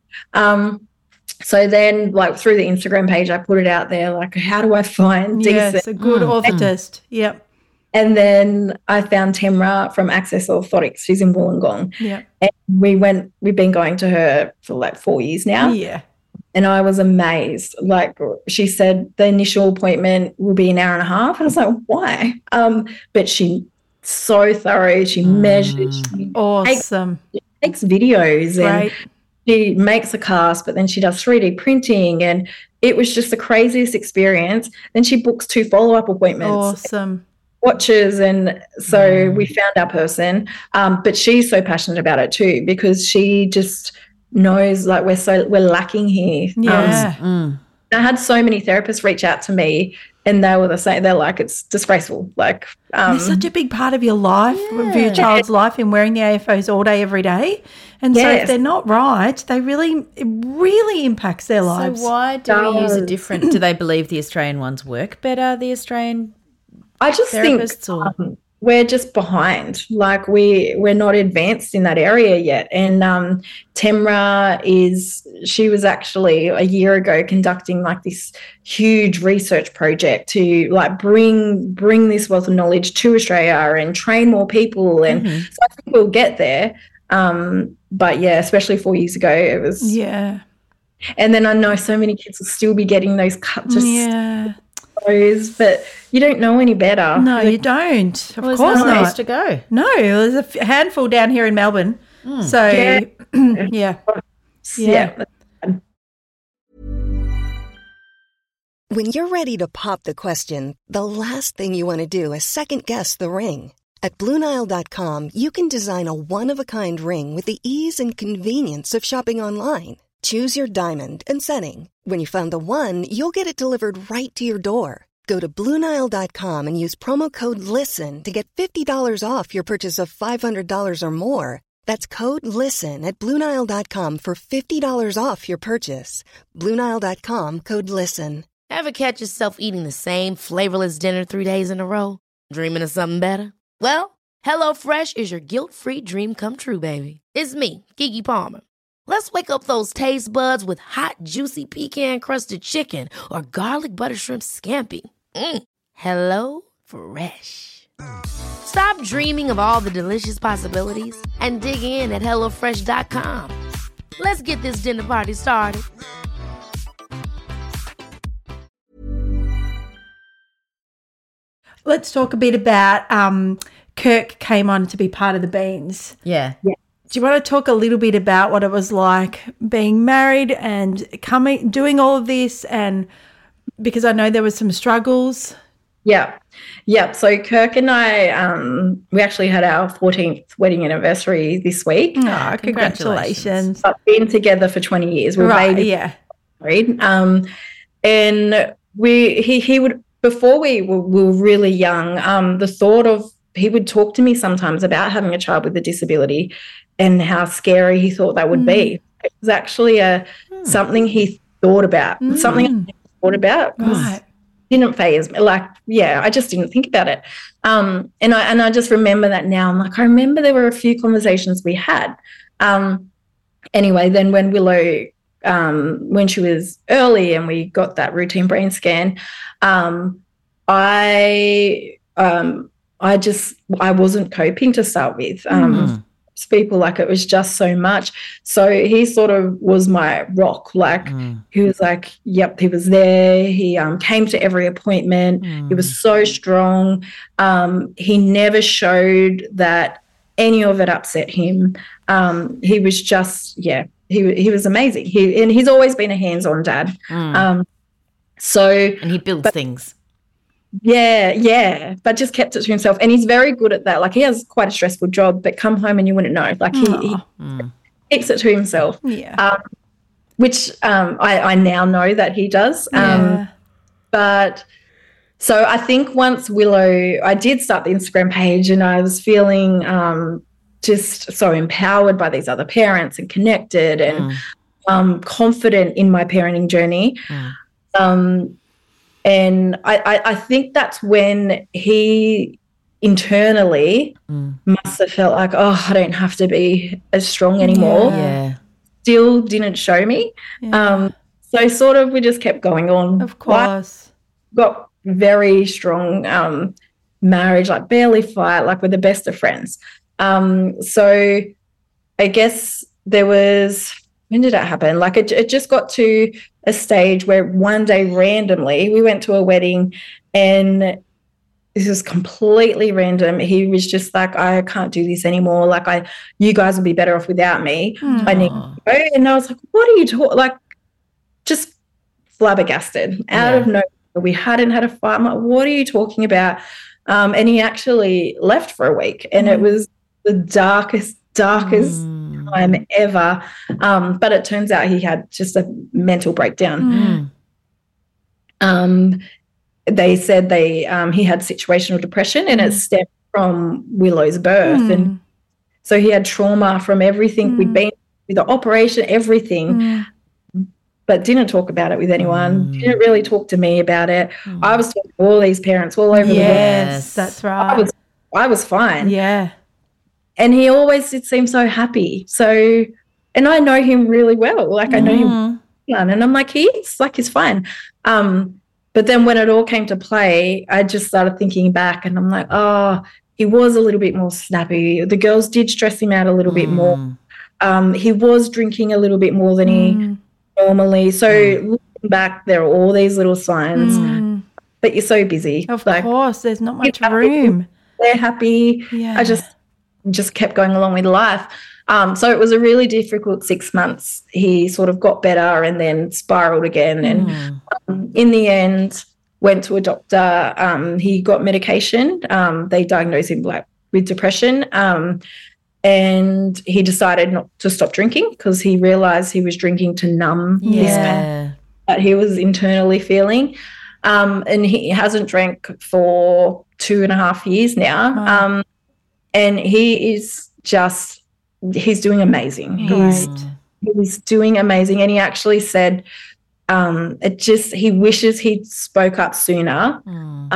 S8: Um, so then, like through the Instagram page, I put it out there, like, how do I find
S5: Yes,
S8: decent?
S5: a good
S6: Mm.
S5: orthotist. Yep.
S8: And then I found Temra from Access Orthotics. She's in Wollongong.
S5: Yep.
S8: And we went, we've been going to her for like four years now.
S5: Yeah.
S8: And I was amazed. Like she said, the initial appointment will be an hour and a half. And I was like, why? Um, but she so thorough. She measured. She
S5: Awesome.
S8: takes videos and
S5: Great.
S8: she makes a cast, but then she does three D printing. And it was just the craziest experience. Then she books two follow-up appointments.
S5: Awesome.
S8: Watches, and so we found our person, um, but she's so passionate about it too because she just knows like we're so we're lacking here.
S5: Yeah.
S8: Um, I had so many therapists reach out to me, and they were the same. They're like, it's disgraceful. Like, um,
S5: It's such a big part of your life, of your child's life, in wearing the A F Os all day, every day. And so if
S8: Yes.
S5: they're not right, they really, it really impacts their lives.
S6: So why do we use a
S8: Does.
S6: different? Do they believe the Australian ones work better? The Australian
S8: I just think
S6: therapists, or
S8: um, we're just behind. Like we we're not advanced in that area yet. And um, Temra is she was actually a year ago conducting like this huge research project to like bring bring this wealth of knowledge to Australia and train more people. And
S6: Mm-hmm.
S8: so I think we'll get there. Um, but yeah, especially four years ago, it was.
S5: Yeah.
S8: And then I know so many kids will still be getting those cut just
S5: Yeah.
S8: those, but you don't know any better.
S5: No, you don't. Of
S6: well, there's
S5: course
S6: nowhere else
S5: not.
S6: to go?
S5: No, there's a f- handful down here in Melbourne. So,
S8: Yeah.
S5: yeah.
S8: yeah.
S3: When you're ready to pop the question, the last thing you want to do is second-guess the ring. At Blue Nile dot com, you can design a one-of-a-kind ring with the ease and convenience of shopping online. Choose your diamond and setting. When you find the one, you'll get it delivered right to your door. Go to Blue Nile dot com and use promo code LISTEN to get fifty dollars off your purchase of five hundred dollars or more. That's code LISTEN at Blue Nile dot com for fifty dollars off your purchase. Blue Nile dot com, code LISTEN.
S2: Ever catch yourself eating the same flavorless dinner three days in a row? Dreaming of something better? Well, HelloFresh is your guilt-free dream come true, baby. It's me, Keke Palmer. Let's wake up those taste buds with hot, juicy pecan-crusted chicken or garlic butter shrimp scampi. Mm. Hello Fresh. Stop dreaming of all the delicious possibilities and dig in at hello fresh dot com. Let's get this dinner party started.
S5: Let's talk a bit about um, Kirk came on to be part of the Beans.
S6: Yeah.
S5: Do you want to talk a little bit about what it was like being married and coming, doing all of this? And because I know there were some struggles.
S8: Yeah. Yeah. So Kirk and I, um, we actually had our fourteenth wedding anniversary this week.
S5: Oh,
S6: congratulations.
S5: congratulations.
S8: But been together for twenty years. We're
S5: Right,
S8: baby
S5: yeah.
S8: married. Um, and we, he, he would, before we were, we were really young, um, the thought of, he would talk to me sometimes about having a child with a disability and how scary he thought that would
S5: Mm.
S8: be. It was actually a something he thought about, something I never thought about. 'cause
S5: Right.
S8: it didn't phase me. Like, yeah, I just didn't think about it. Um, and I and I just remember that now. I'm like, I remember there were a few conversations we had. Um, anyway, then when Willow, um, when she was early and we got that routine brain scan, um, I um, I just, I wasn't coping to start with. Um,
S6: Mm.
S8: People, like, it was just so much. So he sort of was my rock. Like,
S6: Mm.
S8: he was like, yep, he was there. He um, came to every appointment.
S6: Mm.
S8: He was so strong. Um, he never showed that any of it upset him. Um, he was just, yeah, he he was amazing. He and he's always been a hands-on dad.
S6: Mm.
S8: Um, so
S6: And he builds things.
S8: yeah, yeah, but just kept it to himself. And he's very good at that. Like, he has quite a stressful job, but come home and you wouldn't know. Like, he, he
S5: Aw.
S6: Mm.
S8: keeps it to himself,
S5: Yeah.
S8: um, which um, I, I now know that he does. Um,
S5: yeah.
S8: But so I think once Willow, I did start the Instagram page, and I was feeling um, just so empowered by these other parents and connected and
S6: Mm.
S8: um, confident in my parenting journey.
S6: Mm.
S8: Um, and I, I, I think that's when he internally
S6: Mm.
S8: must have felt like, oh, I don't have to be as strong anymore.
S6: Yeah.
S8: Still didn't show me.
S5: Yeah.
S8: Um, so sort of we just kept going on.
S5: Of course.
S8: Got very strong um, marriage, like barely fight, like we're the best of friends. Um, so I guess there was, when did that happen? Like it, it just got to a stage where one day randomly we went to a wedding, and this was completely random. He was just like, I can't do this anymore. Like, I, you guys will be better off without me. I need to go. And I was like, what are you talking? Like, just flabbergasted out
S6: Yeah.
S8: of nowhere. We hadn't had a fight. I'm like, what are you talking about? Um, and he actually left for a week, and it was the darkest, darkest
S6: Mm.
S8: time ever. Um, but it turns out he had just a mental breakdown.
S6: Mm.
S8: Um, they said they um, he had situational depression, and it stemmed from Willow's birth,
S5: Mm.
S8: and so he had trauma from everything
S5: Mm.
S8: we'd been through, the operation, everything.
S5: Mm.
S8: But didn't talk about it with anyone.
S6: Mm.
S8: Didn't really talk to me about it. I was talking to all these parents all over the world.
S5: Yes,
S6: Yes.
S5: that's
S8: I
S5: right.
S8: was, I was fine.
S5: Yeah.
S8: And he always did seem so happy. So, and I know him really well. Like, I know him,
S6: Mm.
S8: and I'm like, he's like, he's fine. Um, but then when it all came to play, I just started thinking back, and I'm like, oh, he was a little bit more snappy. The girls did stress him out a little bit more.
S6: Mm.
S8: Um, he was drinking a little bit more than he
S5: Mm.
S8: normally. So looking back, there are all these little signs,
S5: Mm.
S8: but you're so busy.
S5: Of
S8: like,
S5: course, there's not much
S8: happy.
S5: room.
S8: they're happy.
S5: Yeah.
S8: I just just kept going along with life. Um, so it was a really difficult six months. He sort of got better and then spiraled again. And
S6: Mm.
S8: um, in the end, went to a doctor. Um, he got medication. Um, they diagnosed him like with depression. Um, and he decided not to stop drinking because he realized he was drinking to numb this pain
S6: Yeah.
S8: that he was internally feeling. Um, and he hasn't drank for two and a half years now.
S5: Wow.
S8: Um, and he is just, he's doing amazing. He's,
S5: Great.
S8: he's doing amazing. And he actually said, um, it just, he wishes he'd spoke up sooner.
S6: Mm.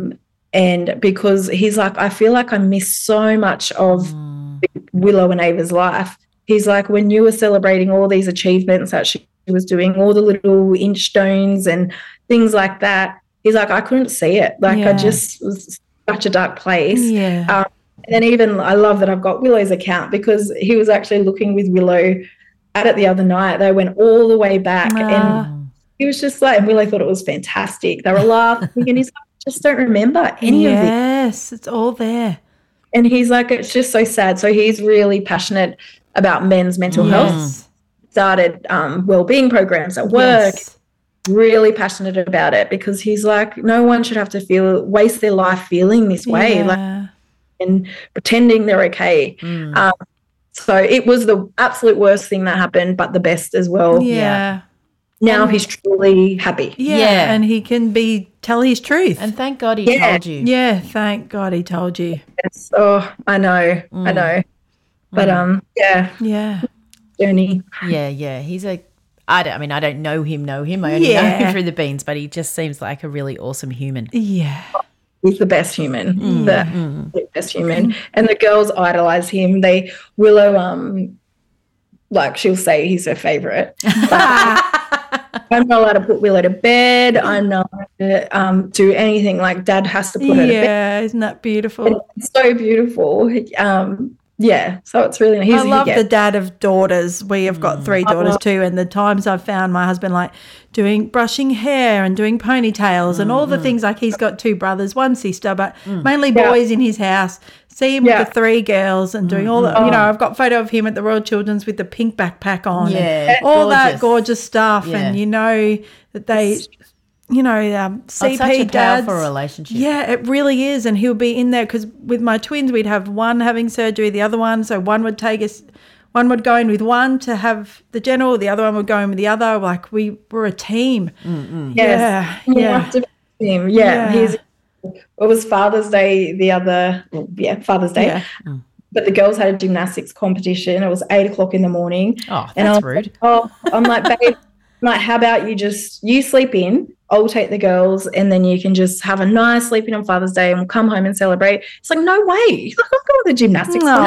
S8: And because he's like, I feel like I missed so much of
S6: Mm.
S8: Willow and Ava's life. He's like, when you were celebrating all these achievements that she was doing, all the little inch stones and things like that, he's like, I couldn't see it. Like,
S5: Yeah.
S8: I just was such a dark place.
S5: Yeah.
S8: Um, and then even I love that I've got Willow's account because he was actually looking with Willow at it the other night. They went all the way back
S5: Ah.
S8: and he was just like, and Willow thought it was fantastic. They were laughing and he's like, I just don't remember any of it.
S5: Yes, it's all there.
S8: And he's like, it's just so sad. So he's really passionate about men's mental health.
S5: Yes.
S8: Started um, wellbeing programs at work.
S5: Yes.
S8: Really passionate about it because he's like, no one should have to feel waste their life feeling this way, like
S5: Yeah.
S8: and pretending they're okay.
S6: Mm.
S8: Um, so it was the absolute worst thing that happened, but the best as well.
S5: Yeah.
S8: Now he's truly happy.
S5: Yeah.
S6: Yeah.
S5: And he can be tell his truth.
S6: And thank God he
S8: Yeah.
S6: told you.
S5: yeah, thank God he told you.
S8: Yes. Oh, I know, I
S6: Mm.
S8: know. But um, yeah,
S5: Yeah.
S8: journey.
S6: Yeah, yeah. He's a. I don't. I mean, I don't know him. Know him. I only know
S5: Yeah.
S6: him through the beans. But he just seems like a really awesome human.
S5: Yeah.
S8: He's the best human,
S6: Mm.
S8: the absolute best human. And the girls idolize him. They Willow, um, like she'll say he's her favorite. But I'm not allowed to put Willow to bed. I'm not allowed to um, do anything. Like Dad has to put her to bed.
S5: Yeah, isn't that beautiful?
S8: It's so beautiful. Um, yeah, so it's really nice.
S5: I love
S8: yeah.
S5: the dad of daughters. We have got three daughters
S8: love-
S5: too, and the times I've found my husband like doing brushing hair and doing ponytails and all the things. Like he's got two brothers, one sister, but mainly
S8: Yeah.
S5: boys in his house. See him
S8: Yeah.
S5: with the three girls and doing all the, you know, I've got photo of him at the Royal Children's with the pink backpack on.
S6: Yeah,
S5: and all that
S6: gorgeous.
S5: gorgeous stuff.
S6: Yeah.
S5: And you know that they, you know, um, C P
S6: It's such a
S5: dads.
S6: powerful relationship.
S5: Yeah, it really is. And he'll be in there because with my twins, we'd have one having surgery, the other one. So one would take us, one would go in with one to have the general, the other one would go in with the other. Like we were a team.
S8: Yes.
S5: Yeah.
S8: You
S5: Yeah.
S8: have to be him. Yeah.
S5: Yeah.
S8: He's, it was Father's Day the other, yeah, Father's Day.
S5: Yeah.
S8: But the girls had a gymnastics competition. It was eight o'clock in the morning.
S6: Oh,
S8: And I
S6: that's
S8: was
S6: rude.
S8: like, oh, I'm like, babe, I'm like, how about you just, you sleep in, I'll take the girls, and then you can just have a nice sleep in on Father's Day and we'll come home and celebrate. It's like, no way. He's like, I'm going to the gymnastics.
S5: Oh,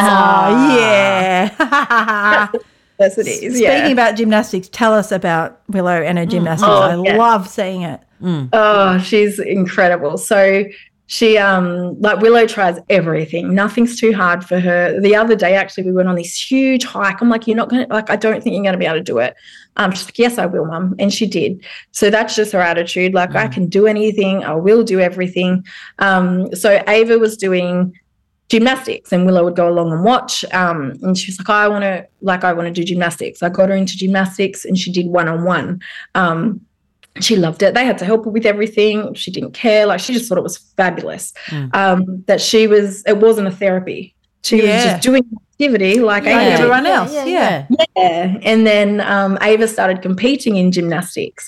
S5: yeah.
S8: Yes, it is.
S5: Speaking
S8: Yeah.
S5: about gymnastics, tell us about Willow and her gymnastics.
S8: Oh,
S5: I
S8: yeah.
S5: love seeing it.
S8: Oh, she's incredible. So she, um, like Willow tries everything. Nothing's too hard for her. The other day, actually, we went on this huge hike. I'm like, you're not going to, like, I don't think you're going to be able to do it. Um, she's like, yes, I will, Mum. And she did. So that's just her attitude. Like, I can do anything. I will do everything. Um, so Ava was doing gymnastics and Willow would go along and watch. Um, and she was like, oh, I want to, like, I want to do gymnastics. I got her into gymnastics and she did one-on-one. Um, she loved it. They had to help her with everything. She didn't care. Like, she just thought it was fabulous. Um, that she was, it wasn't a therapy. She
S5: Yeah.
S8: was just doing activity like
S5: Like
S8: Ava did.
S5: everyone else.
S6: Yeah,
S5: Yeah.
S6: yeah.
S8: Yeah. And then um, Ava started competing in gymnastics.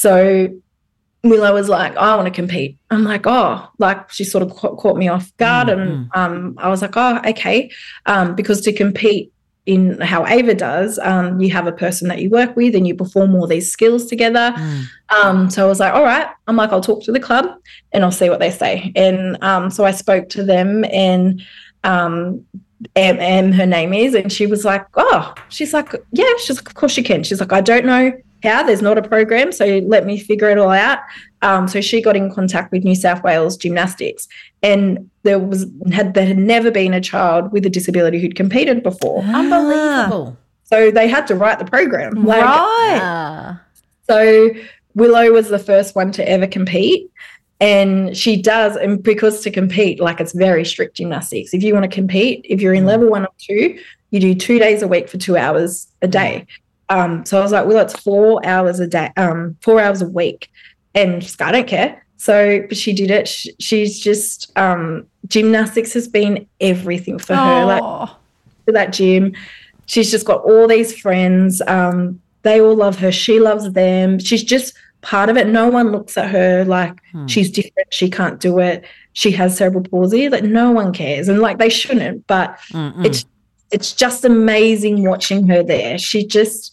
S8: So Willow was like, oh, I want to compete. I'm like, oh, like she sort of ca- caught me off guard. And um, I was like, oh, okay. Um, because to compete in how Ava does, um, you have a person that you work with and you perform all these skills together. Um, so I was like, all right. I'm like, I'll talk to the club and I'll see what they say. And um, so I spoke to them and um, Em, Em, her name is, and she was like, oh, she's like, yeah, she's like, of course you can. She's like, I don't know how, there's not a program, so let me figure it all out. Um, so she got in contact with New South Wales Gymnastics, and there was had there had never been a child with a disability who'd competed before.
S6: Unbelievable.
S8: So they had to write the program. Like,
S5: Right.
S6: Ah.
S8: so Willow was the first one to ever compete. And she does, and because to compete, like it's very strict gymnastics. If you want to compete, if you're in level one or two, you do two days a week for two hours a day. Um, so I was like, well, it's four hours a day, um, four hours a week. And she's like, I don't care. So but she did it. She, she's just, um, gymnastics has been everything for her. Like
S5: Oh.
S8: to that gym, she's just got all these friends. Um, they all love her. She loves them. She's just part of it. No one looks at her like she's different. She can't do it. She has cerebral palsy. Like no one cares, and like they shouldn't. But it's it's just amazing watching her there. She just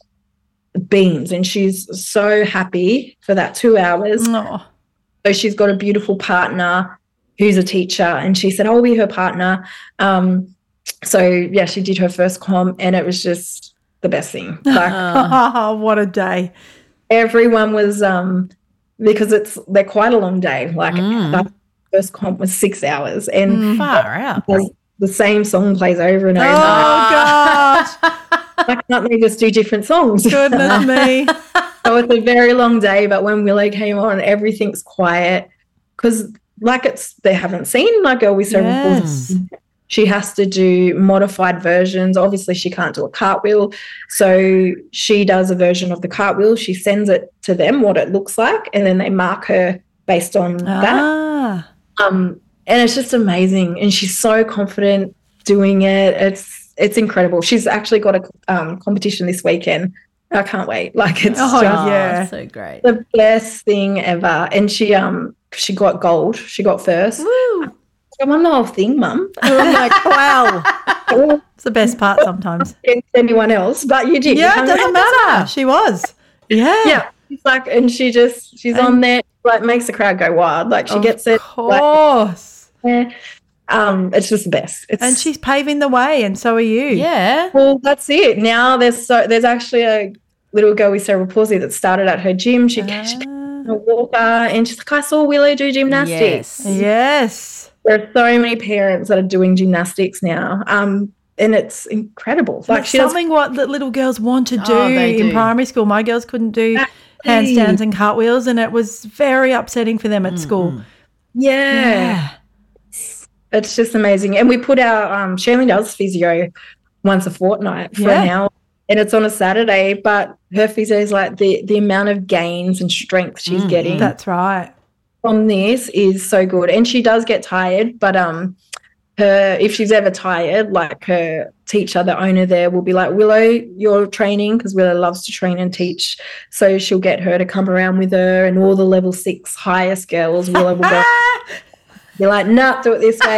S8: beams, and she's so happy for that two hours.
S5: Oh.
S8: So she's got a beautiful partner who's a teacher, and she said, I'll be her partner. Um, so yeah, she did her first comp, and it was just the best thing. Like
S5: Oh, what a day.
S8: everyone was um because it's they're quite a long day. Like that first comp was six hours, and
S6: Far out.
S8: the, the same song plays over and over.
S5: Oh, gosh.
S8: Why can't they just do different songs?
S5: Goodness me.
S8: So it's a very long day, but when Willow came on, everything's quiet because like it's they haven't seen my girl with cerebral
S5: Yes.
S8: palsy. She has to do modified versions. Obviously, she can't do a cartwheel. So she does a version of the cartwheel. She sends it to them, what it looks like, and then they mark her based on that.
S5: Ah.
S8: Um, and it's just amazing. And she's so confident doing it. It's it's incredible. She's actually got a um, competition this weekend. I can't wait. Like it's
S5: Oh,
S8: just
S5: yeah.
S6: So great.
S8: the best thing ever. And she um she got gold. She got first.
S5: Woo.
S8: I won the whole thing, Mum. And I'm like,
S5: Wow.
S8: oh,
S5: It's the best part sometimes.
S8: against anyone else, but you did.
S5: Yeah, it
S8: You
S5: doesn't matter. She was. Yeah.
S8: Yeah, she's like, and she just she's on there, like makes the crowd go wild. Like she
S5: Of
S8: gets it. Like,
S5: course.
S8: yeah. Um, it's just the best. It's,
S5: And she's paving the way, and so are you.
S6: Yeah.
S8: well, that's it. Now there's so there's actually a little girl with cerebral palsy that started at her gym. She,
S5: Ah.
S8: she came on a walker, and she's like, I saw Willow do gymnastics.
S6: Yes.
S5: Yes.
S8: There are so many parents that are doing gymnastics now, um, and it's incredible. Like
S5: That's
S8: she does
S5: something what that little girls want to do,
S6: Oh, they
S5: in
S6: do.
S5: primary school. My girls couldn't do
S8: Exactly.
S5: handstands and cartwheels, and it was very upsetting for them at school.
S8: yeah. It's just amazing. And we put our um Shirley does physio once a fortnight for
S5: Yeah.
S8: an hour. And it's on a Saturday, but her physio is like the the amount of gains and strength she's
S6: Mm,
S8: getting
S5: That's right.
S8: from this is so good. And she does get tired, but um her if she's ever tired, like her teacher, the owner there will be like, Willow, you're training, because Willow loves to train and teach. So she'll get her to come around with her, and all the level six highest girls, Willow will go be like, nah, do it this way.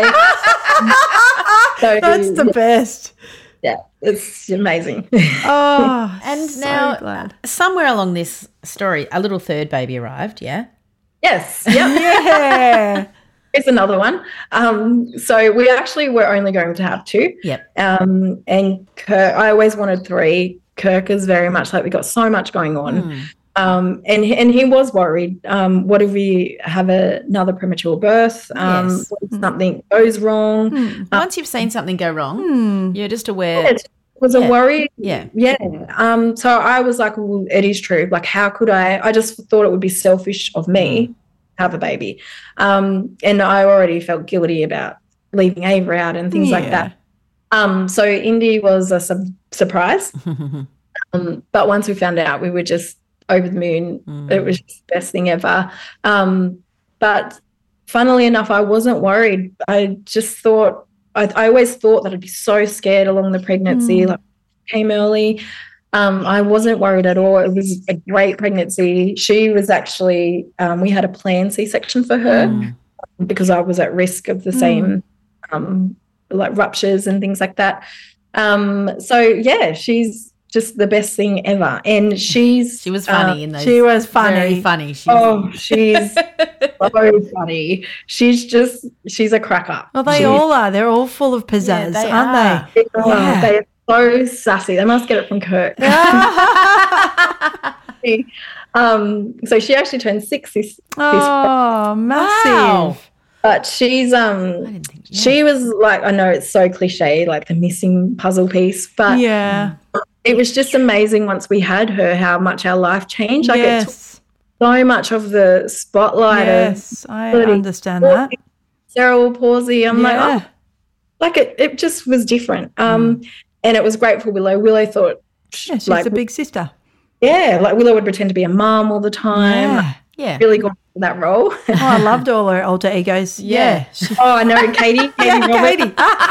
S8: So,
S5: That's the best.
S8: yeah, it's amazing.
S5: Oh,
S6: And
S5: so
S6: now,
S5: glad.
S6: somewhere along this story, a little third baby arrived, yeah?
S8: Yes, yep.
S5: Yeah.
S8: Here's another one. Um, so we actually were only going to have two.
S6: Yep.
S8: Um, and Kirk, I always wanted three. Kirk is very much like, we got so much going on.
S6: Mm.
S8: Um, and and he was worried. Um, what if we have a, another premature birth? Um,
S6: Yes.
S8: what if something goes wrong?
S6: Once you've seen something go wrong,
S5: Hmm.
S6: you're just aware.
S8: It was a
S6: Yeah.
S8: worry.
S6: Yeah.
S8: Yeah. Um, so I was like, well, it is true. Like, how could I? I just thought it would be selfish of me to have a baby. Um, and I already felt guilty about leaving Ava out and things like
S5: Yeah.
S8: that. Um, so Indy was a sub- surprise. Um, but once we found out, we were just over the moon.
S6: Mm.
S8: It was just the best thing ever. Um, but funnily enough, I wasn't worried. I just thought, I, I always thought that I'd be so scared along the pregnancy,
S5: Mm.
S8: like came early. Um, I wasn't worried at all. It was a great pregnancy. She was actually, um, we had a planned C-section for her
S6: Mm.
S8: because I was at risk of the same, um, like ruptures and things like that. Um, so yeah, she's just the best thing ever. And she's,
S6: She was funny
S8: uh,
S6: in those.
S5: She was funny.
S6: Very funny. She's,
S8: oh, she's so funny. She's just, she's a cracker.
S5: Well, they
S8: She's-
S5: all are. They're all full of pizzazz,
S6: they
S5: aren't
S6: are.
S5: they?
S8: oh,
S5: Yeah.
S8: They're so sassy. They must get it from Kirk. um, so she actually turned six this, this
S5: Oh, massive.
S6: Wow.
S8: but she's um
S6: I didn't think. Yeah.
S8: she was like, I know it's so cliche, like the missing puzzle piece, but
S5: Yeah.
S8: it was just amazing once we had her how much our life changed. Like it took
S5: Yes.
S8: so much of the spotlight
S5: Yes. I
S8: Bloody
S5: understand that.
S8: of cerebral palsy. I'm like,
S5: Yeah.
S8: oh, like it, it just was different. Um, and it was great for Willow. Willow thought,
S5: Yeah, she's
S8: like,
S5: a big sister.
S8: yeah, like Willow would pretend to be a mum all the time.
S5: Yeah.
S6: Yeah.
S8: Really gone for that role.
S5: Oh, I loved all her alter egos.
S6: Yeah.
S5: Yeah.
S8: Oh, I know, Katie. Katie
S5: Yeah,
S8: Roberts.
S5: Katie.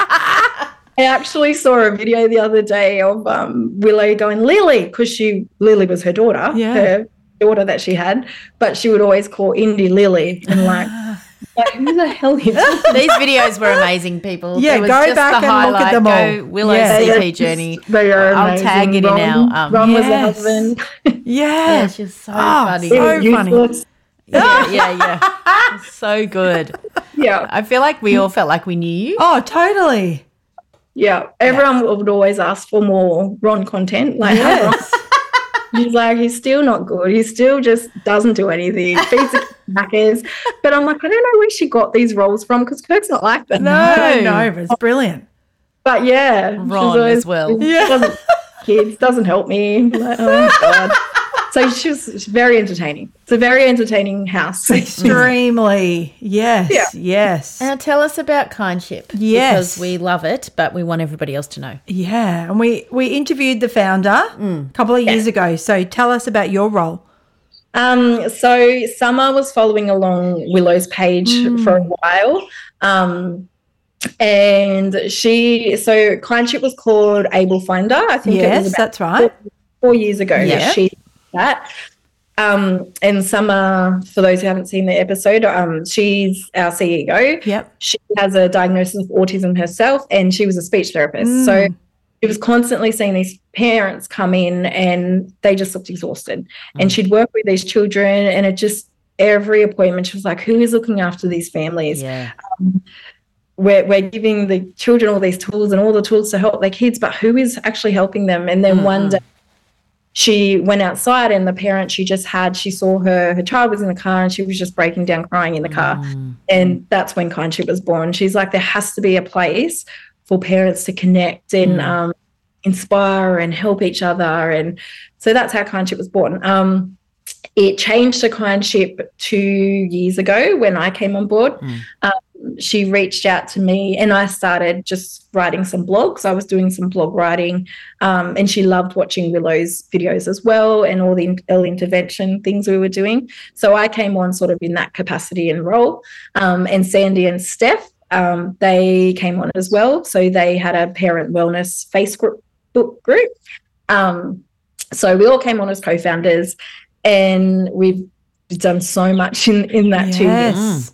S8: I actually saw a video the other day of um, Willow going Lily, because she Lily was her daughter,
S5: Yeah.
S8: her daughter that she had, but she would always call Indy Lily, and like, like who the hell is this?
S6: These videos were amazing, people.
S5: Yeah,
S6: It was
S5: go
S6: just
S5: back
S6: the
S5: and look at
S6: highlight.
S5: them all.
S6: Go Willow's
S5: Yeah.
S6: C
S8: They
S6: P
S8: are-
S6: journey.
S8: They are
S6: I'll
S8: amazing.
S6: tag it in
S8: Ron,
S6: our, um,
S8: Ron was the
S5: Yes.
S8: husband.
S5: Yeah.
S6: Yeah, she's so
S5: Oh,
S6: funny.
S5: so
S8: He was
S5: funny.
S8: useless.
S6: Yeah, yeah, yeah. So good.
S8: Yeah,
S6: I feel like we all felt like we knew you.
S5: Oh, totally.
S8: yeah. Everyone would always ask for more Ron content. Like,
S5: Yes.
S8: he's like, he's still not good. He still just doesn't do anything. Feeds the knackers. But I'm like, I don't know where she got these roles from, because Kirk's not like that.
S5: No, no, but it's brilliant.
S8: But yeah, she's
S6: Ron
S8: always-
S6: as well.
S5: Yeah.
S8: doesn't- kids doesn't help me. Like, oh God. So she was she's very entertaining. It's a very entertaining house.
S5: Extremely. Yes.
S8: Yeah.
S5: Yes.
S6: Now tell us about Kindship.
S5: Yes.
S6: Because we love it, but we want everybody else to know.
S5: Yeah. And we, we interviewed the founder a couple of years ago. So tell us about your role.
S8: Um, so Summer was following along Willow's page for a while. Um, and she, so Kindship was called Able Finder. I think it
S5: Yes,
S8: was about
S5: that's right.
S8: four years ago
S6: Yeah.
S8: that she did that. Um, and Summer, for those who haven't seen the episode, um, she's our C E O.
S5: Yep.
S8: She has a diagnosis of autism herself, and she was a speech therapist.
S5: Mm.
S8: So she was constantly seeing these parents come in, and they just looked exhausted.
S5: Mm.
S8: And she'd work with these children, and it just, every appointment, she was like, who is looking after these families?
S6: Yeah.
S8: We're, we're giving the children all these tools and all the tools to help their kids, but who is actually helping them? And then one day she went outside and the parent she just had, she saw her, her child was in the car and she was just breaking down crying in the car. Mm. And that's when Kindship was born. She's like, there has to be a place for parents to connect and mm. um, inspire and help each other. And so that's how Kindship was born. Um, it changed to Kindship two years ago when I came on board. Mm. Um, she reached out to me and I started just writing some blogs. I was doing some blog writing um, and she loved watching Willow's videos as well and all the early intervention things we were doing. So I came on sort of in that capacity and role. Um, and Sandy and Steph, um, they came on as well. So they had a parent wellness Facebook group. Um, so we all came on as co-founders and we've done so much in, in that
S5: yes.
S8: two years.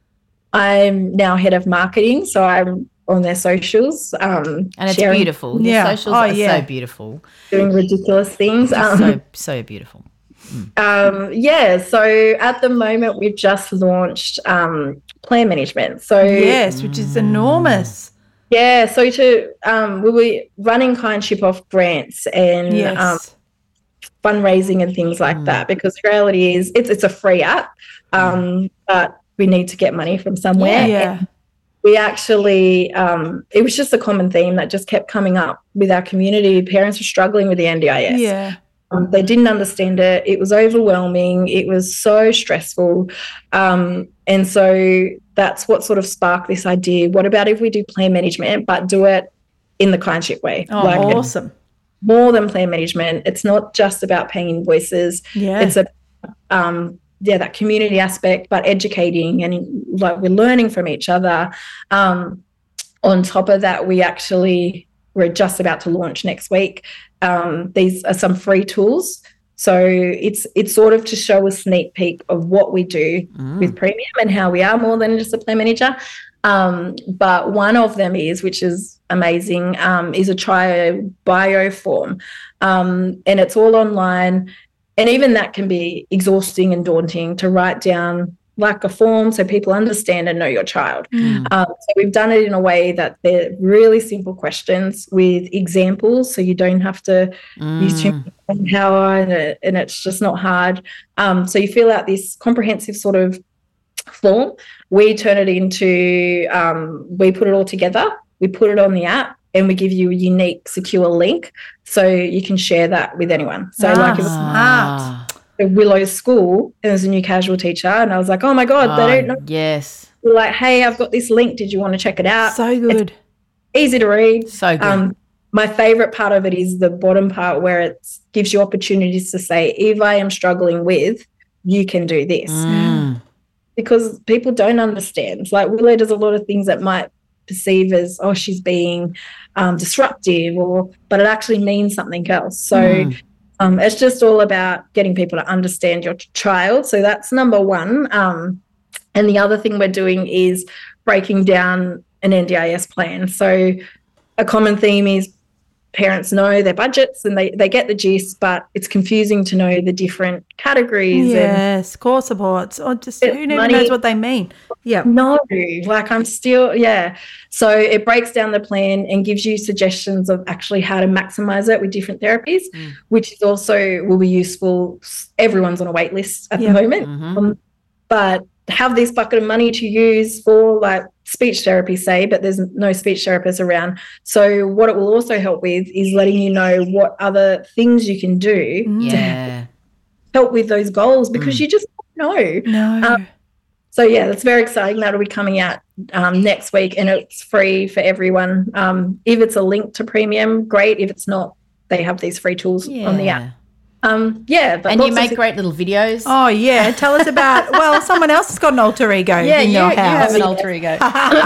S8: I'm now head of marketing, so I'm on their socials. Um,
S6: and it's
S8: sharing,
S6: beautiful. The
S5: yeah.
S6: socials
S5: oh,
S6: are
S5: yeah.
S6: so beautiful.
S8: Doing ridiculous things. Um,
S6: so, so beautiful. Mm.
S8: Um, yeah, so at the moment we've just launched um, plan management. So
S5: yes, which is enormous.
S8: Yeah, so to um, we were running Kindship off grants and
S5: yes.
S8: um, fundraising and things like
S6: mm.
S8: that because the reality is it's, it's a free app, um, mm. but we need to get money from somewhere.
S5: Yeah.
S8: And we actually, um, it was just a common theme that just kept coming up with our community. Parents were struggling with the N D I S.
S5: Yeah.
S8: Um, they didn't understand it. It was overwhelming. It was so stressful. Um, and so that's what sort of sparked this idea. What about if we do plan management, but do it in the Kindship way?
S5: Oh,
S8: like
S5: awesome.
S8: More than plan management. It's not just about paying invoices.
S5: Yeah.
S8: It's a, um, yeah, that community aspect, but educating and like we're learning from each other. Um, on top of that, we actually, we're just about to launch next week. Um, these are some free tools. So it's it's sort of to show a sneak peek of what we do mm. with Premium and how we are more than just a plan manager. Um, but one of them is, which is amazing, um, is a try a bio form. Um, and it's all online. And even that can be exhausting and daunting to write down like a form so people understand and know your child. Mm. Um, so we've done it in a way that they're really simple questions with examples so you don't have to mm. use too much power and, it, and it's just not hard. Um, so you fill out this comprehensive sort of form. We turn it into, um, we put it all together, we put it on the app and we give you a unique secure link so you can share that with anyone. So
S5: ah,
S8: like if
S5: smart.
S8: At Willow's school, and there's a new casual teacher, and I was like, oh my God,
S6: oh,
S8: they don't know.
S6: Yes.
S8: We're like, hey, I've got this link. Did you want to check it out?
S5: So good.
S8: It's easy to read.
S6: So good.
S8: Um, my favorite part of it is the bottom part where it gives you opportunities to say, if I am struggling with, you can do this.
S6: Mm.
S8: Because people don't understand. Like Willow does a lot of things that might perceive as, oh, she's being um, disruptive, or but it actually means something else. So mm. um, it's just all about getting people to understand your child. So that's number one. Um, and the other thing we're doing is breaking down an N D I S plan. So a common theme is parents know their budgets and they, they get the gist, but it's confusing to know the different categories.
S5: Yes, and core supports. Or just who even money, knows what they mean. Yeah.
S8: No, like I'm still, yeah. So it breaks down the plan and gives you suggestions of actually how to maximize it with different therapies, mm. which is also will be useful. Everyone's on a wait list at yep. the moment. Mm-hmm. Um, but have this bucket of money to use for like speech therapy, say, but there's no speech therapists around. So what it will also help with is letting you know what other things you can do
S6: yeah.
S8: to help with those goals, because mm. you just don't know.
S5: No.
S8: Um, so, yeah, that's very exciting. That'll be coming out um, next week, and it's free for everyone. Um, if it's a link to Premium, great. If it's not, they have these free tools
S6: yeah.
S8: on the app. Um, yeah, but
S6: and you make great little videos.
S5: Oh yeah, tell us about. Well, someone else has got an alter ego.
S6: Yeah,
S5: in
S6: you,
S5: your
S6: you
S5: house.
S6: have an alter ego.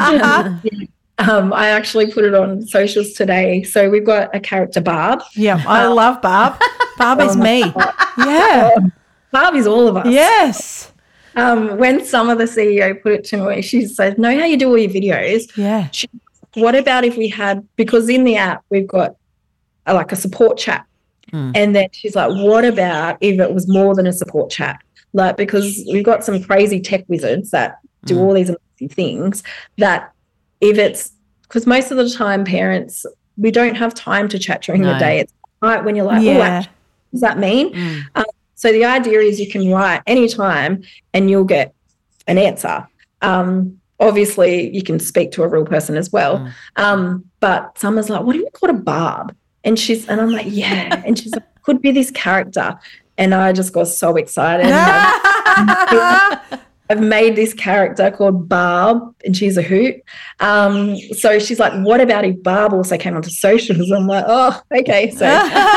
S8: um, I actually put it on socials today. So we've got a character, Barb.
S5: Yeah, I um, love Barb. Barb is me. Yeah,
S8: Barb is all of us.
S5: Yes.
S8: Um, when some of the C E O put it to me, she said, "Know how you do all your videos?
S5: Yeah.
S8: She, what about if we had, because in the app we've got a, like a support chat." Mm. And then she's like, what about if it was more than a support chat? Like, because we've got some crazy tech wizards that do mm. all these amazing things, that if it's, because most of the time parents, we don't have time to chat during
S6: no.
S8: the day. It's right when you're like,
S5: yeah.
S8: oh, does that mean? Mm. Um, so the idea is you can write anytime and you'll get an answer. Um, obviously, you can speak to a real person as well. Mm. Um, but someone's like, what do you call a barb? And she's, and I'm like, yeah. And she's like, could be this character. And I just got so excited. I've made this character called Barb, and she's a hoot. Um, so she's like, what about if Barb also came onto socials? I'm like, oh, okay. So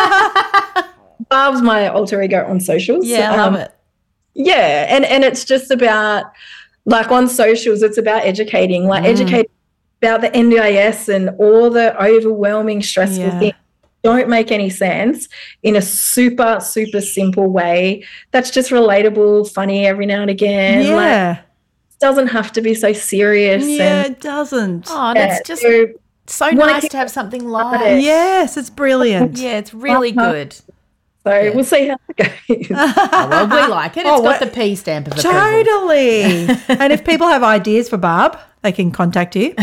S8: Barb's my alter ego on socials.
S6: Yeah, I
S8: um,
S6: love it.
S8: Yeah, and, and it's just about, like on socials, it's about educating, like mm. educating about the N D I S and all the overwhelming, stressful
S5: yeah.
S8: things. Don't make any sense in a super, super simple way that's just relatable, funny every now and again.
S5: Yeah.
S8: Like, it doesn't have to be so serious.
S5: Yeah,
S8: and,
S5: it doesn't.
S6: Oh, that's
S8: yeah,
S6: just
S8: so
S6: so nice to have something light.
S5: Yes, it's brilliant.
S6: Yeah, it's really good.
S8: So yeah. we'll see how it goes.
S6: Oh, well, we like it. It's
S5: Oh,
S6: got
S5: what-
S6: the P stamp of approval.
S5: Totally. And if people have ideas for Barb, they can contact you.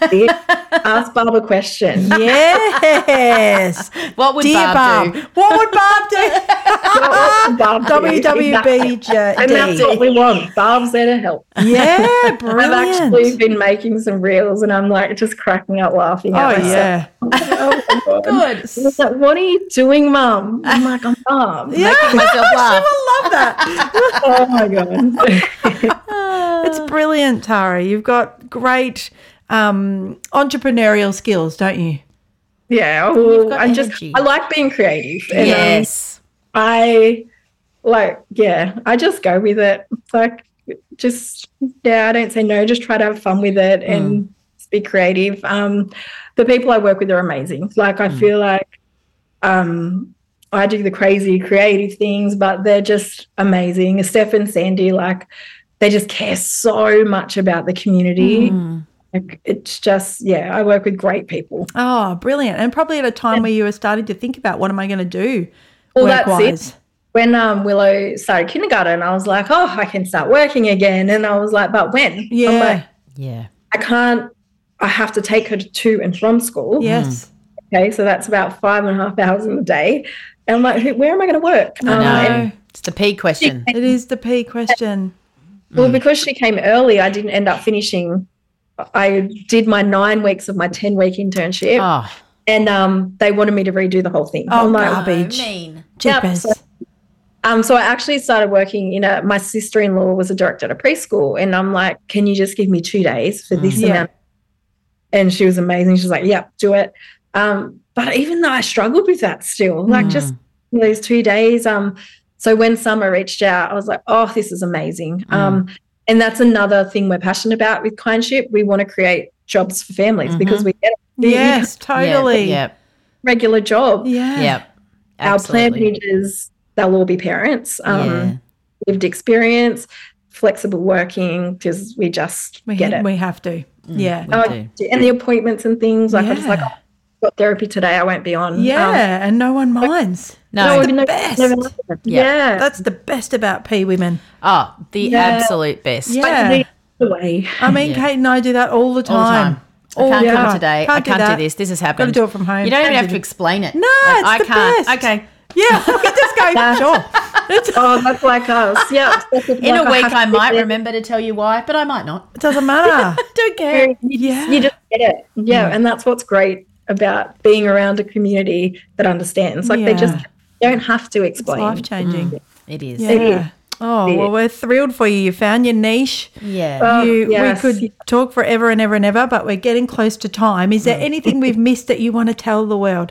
S8: Ask Barb a question.
S5: Yes.
S6: What would
S5: Dear
S6: Barb
S5: Barb,
S6: do?
S5: what would Barb do?
S8: What would Barb do?
S5: W W B J
S8: And that's what we want. Barb's there to help.
S5: Yeah,
S8: I've
S5: brilliant.
S8: actually been making some reels and I'm like just cracking up laughing
S5: Oh,
S8: at myself.
S5: yeah.
S8: Oh, my God.
S6: Good.
S8: It's like, what are you doing, Mum? I'm like, I'm Barb.
S5: Yeah,
S6: Making myself laugh.
S5: she will love that.
S8: Oh, my God.
S5: It's brilliant, Tara. You've got great um, entrepreneurial skills, don't you?
S8: Yeah,
S6: You've
S8: well,
S6: got
S8: I just,
S6: energy.
S8: I like being creative. And, um,
S6: Yes.
S8: I like, yeah, I just go with it. It's like, just, yeah, I don't say no, just try to have fun with it and
S6: Mm.
S8: just be creative. Um, the people I work with are amazing. Like, I
S6: Mm.
S8: feel like um, I do the crazy creative things, but they're just amazing. Steph and Sandy, like, they just care so much about the community.
S6: Mm.
S8: Like, it's just, yeah, I work with great people.
S5: Oh, brilliant. And probably at a time where you were starting to think about what am I going to do
S8: Well, that's
S5: work-wise.
S8: it. When um, Willow started kindergarten, I was like, oh, I can start working again. And I was like, but when? I'm
S5: Yeah.
S8: like,
S6: Yeah.
S8: I can't, I have to take her to and from school.
S5: Yes.
S8: Okay, so that's about five and a half hours in the day. And I'm like, who- where am I going to work?
S5: I
S8: Um,
S5: know.
S8: and,
S6: It's the P question.
S5: It is the P question.
S8: well, because she came early, I didn't end up finishing. I did my nine weeks of my ten-week internship.
S6: Oh,
S8: And um, they wanted me to redo the whole thing.
S5: Oh,
S8: I'm like,
S5: garbage.
S6: mean.
S5: Jeepers.
S8: so- Um, so I actually started working in a, my sister-in-law was a director at a preschool, and I'm like, can you just give me two days for this
S5: Yeah.
S8: amount? And she was amazing. She's like, yep, do it. Um, but even though I struggled with that still, like
S5: Mm.
S8: just those two days. Um, so when Summer reached out, I was like, oh, this is amazing.
S5: Mm.
S8: Um, and that's another thing we're passionate about with Kindship. We want to create jobs for families
S5: Mm-hmm.
S8: because we get a
S5: Yes, totally.
S6: Yep.
S8: regular job.
S5: Yeah.
S6: Yep.
S8: Our plan
S6: Absolutely.
S8: managers, they'll all be parents. Um,
S6: Yeah.
S8: lived experience, flexible working, because we just
S5: We,
S8: get it.
S5: we have to. Yeah.
S6: We
S8: Oh,
S6: do.
S8: and the appointments and things, like I was like,
S5: Yeah.
S8: oh, I've got therapy today, I won't be on.
S5: Yeah,
S8: Um,
S5: and no one minds.
S6: No.
S8: no,
S5: That's the
S8: no,
S5: best.
S8: never happened.
S6: Yeah.
S8: Yeah.
S5: That's the best about P women.
S6: Oh, the
S8: Yeah.
S6: absolute best.
S5: Yeah.
S8: the way.
S5: I mean,
S6: Yeah.
S5: Kate and I do that all the
S6: All the
S5: time.
S6: time. I
S5: All
S6: can't
S5: the
S6: come
S5: time.
S6: today.
S5: Can't
S6: I
S5: do
S6: can't do,
S5: that.
S6: this. This has
S5: Got
S6: happened.
S5: to do it from home.
S6: You don't even
S5: Can't
S6: have
S5: do
S6: to
S5: it.
S6: explain it.
S5: No,
S6: Like,
S5: it's
S6: I
S5: the
S6: can't.
S5: best.
S6: Okay.
S5: Yeah, we can just go, sure. It's,
S8: Oh, that's like us. Yeah.
S6: In a week, I might remember to tell you why, but I might not.
S5: it doesn't matter.
S6: Don't care.
S5: Yeah.
S8: You just get it. Yeah. And that's what's great about being around a community that understands. Like
S5: Yeah.
S8: they just don't have to
S5: It's
S8: explain.
S5: life changing.
S6: It is.
S5: Yeah. Oh, well, we're thrilled for you. You found your niche.
S6: Yeah.
S8: Oh,
S5: You,
S8: yes.
S5: We could talk forever and ever and ever, but we're getting close to time. Is there anything we've missed that you want to tell the world?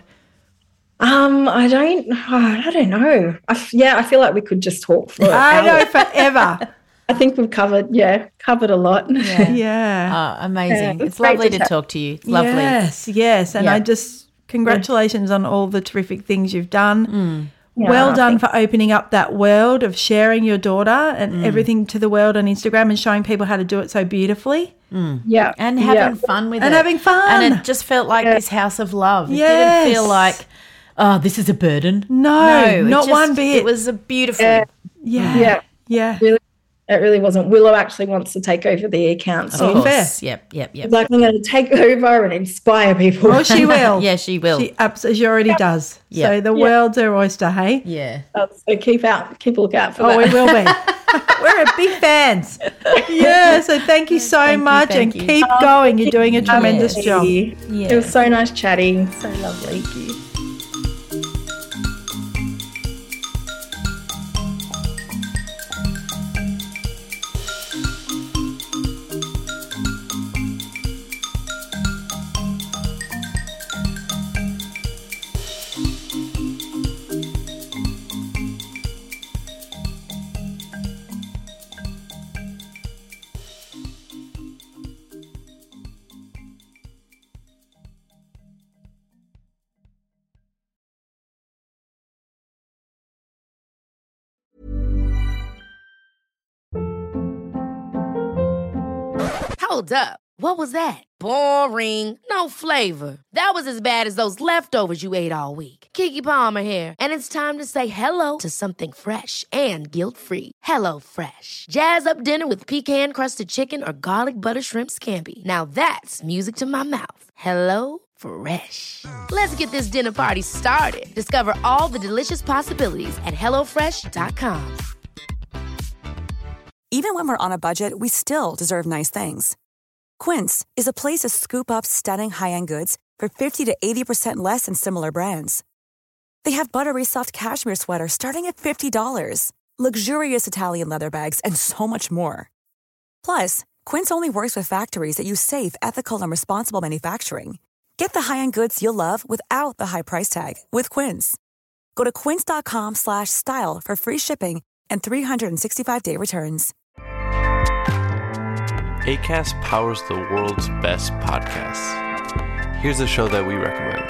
S8: Um, I don't, oh, I don't know. I f yeah, I feel like we could just talk for
S5: I know,
S8: hours.
S5: forever.
S8: I think we've covered, yeah, covered a lot.
S6: Yeah.
S5: Yeah.
S6: Oh, amazing.
S8: Yeah,
S6: it's
S8: it's great
S6: lovely
S8: to
S6: to
S8: chat.
S6: talk to you. It's lovely.
S5: Yes, yes. And
S6: Yeah.
S5: I just, congratulations on all the terrific things you've done.
S8: Yeah,
S5: Well done
S8: thank-
S5: for opening up that world of sharing your daughter and
S6: Mm.
S5: everything to the world on Instagram and showing people how to do it so beautifully.
S8: Yeah.
S6: And having
S8: yeah.
S6: fun with
S5: And
S6: it.
S5: having fun.
S6: And it just felt like this house of love. It
S5: Yes.
S6: didn't feel like, oh, this is a burden.
S5: No,
S6: it
S5: not
S6: just-
S5: one bit.
S6: It was a beautiful.
S8: Yeah.
S5: Yeah.
S8: Yeah.
S5: Yeah.
S8: Really It really wasn't. Willow actually wants to take over the account
S6: Of
S8: soon.
S6: course. Yep, yep, yep.
S8: It's like, I'm going to take over and inspire people.
S5: Oh, she will.
S6: Yeah, she will.
S5: She absolutely, she already does.
S6: Yeah.
S5: So the
S8: Yeah.
S5: world's her oyster, hey?
S6: Yeah.
S8: Uh, so keep out, keep a look out for
S5: Oh,
S8: that.
S5: we will be. We're a big fans. Yeah, so thank you so
S6: Thank you,
S5: much
S6: thank
S5: and
S6: you.
S5: keep
S8: Oh,
S5: going. You're doing a tremendous
S8: Thank
S5: job.
S8: you.
S6: Yeah.
S8: It was so nice chatting. So lovely. Thank you.
S2: Hold up. What was that? Boring. No flavor. That was as bad as those leftovers you ate all week. Keke Palmer here, and it's time to say hello to something fresh and guilt-free. Hello Fresh. Jazz up dinner with pecan-crusted chicken or garlic butter shrimp scampi. Now that's music to my mouth. Hello Fresh. Let's get this dinner party started. Discover all the delicious possibilities at hello fresh dot com.
S9: Even when we're on a budget, we still deserve nice things. Quince is a place to scoop up stunning high-end goods for fifty to eighty percent less than similar brands. They have buttery soft cashmere sweaters starting at fifty dollars, luxurious Italian leather bags, and so much more. Plus, Quince only works with factories that use safe, ethical, and responsible manufacturing. Get the high-end goods you'll love without the high price tag with Quince. Go to quince.com slash style for free shipping and three sixty-five day returns.
S10: Acast powers the world's best podcasts. Here's a show that we recommend.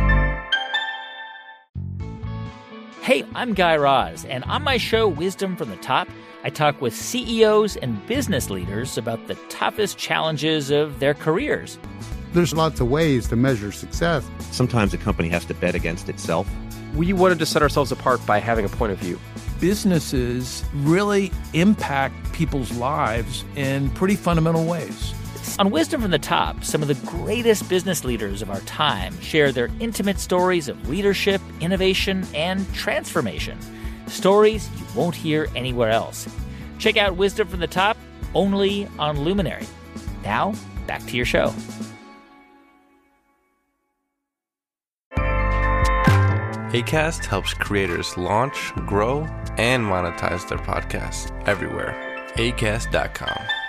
S11: Hey, I'm Guy Raz, and on my show, Wisdom from the Top, I talk with C E Os and business leaders about the toughest challenges of their careers.
S12: There's lots of ways to measure success.
S13: Sometimes a company has to bet against itself.
S14: We wanted to set ourselves apart by having a point of view.
S15: Businesses really impact people's lives in pretty fundamental ways.
S11: On Wisdom from the Top, some of the greatest business leaders of our time share their intimate stories of leadership, innovation, and transformation. Stories you won't hear anywhere else. Check out Wisdom from the Top only on Luminary. Now, back to your show.
S10: Acast helps creators launch, grow, and monetize their podcasts everywhere. acast dot com.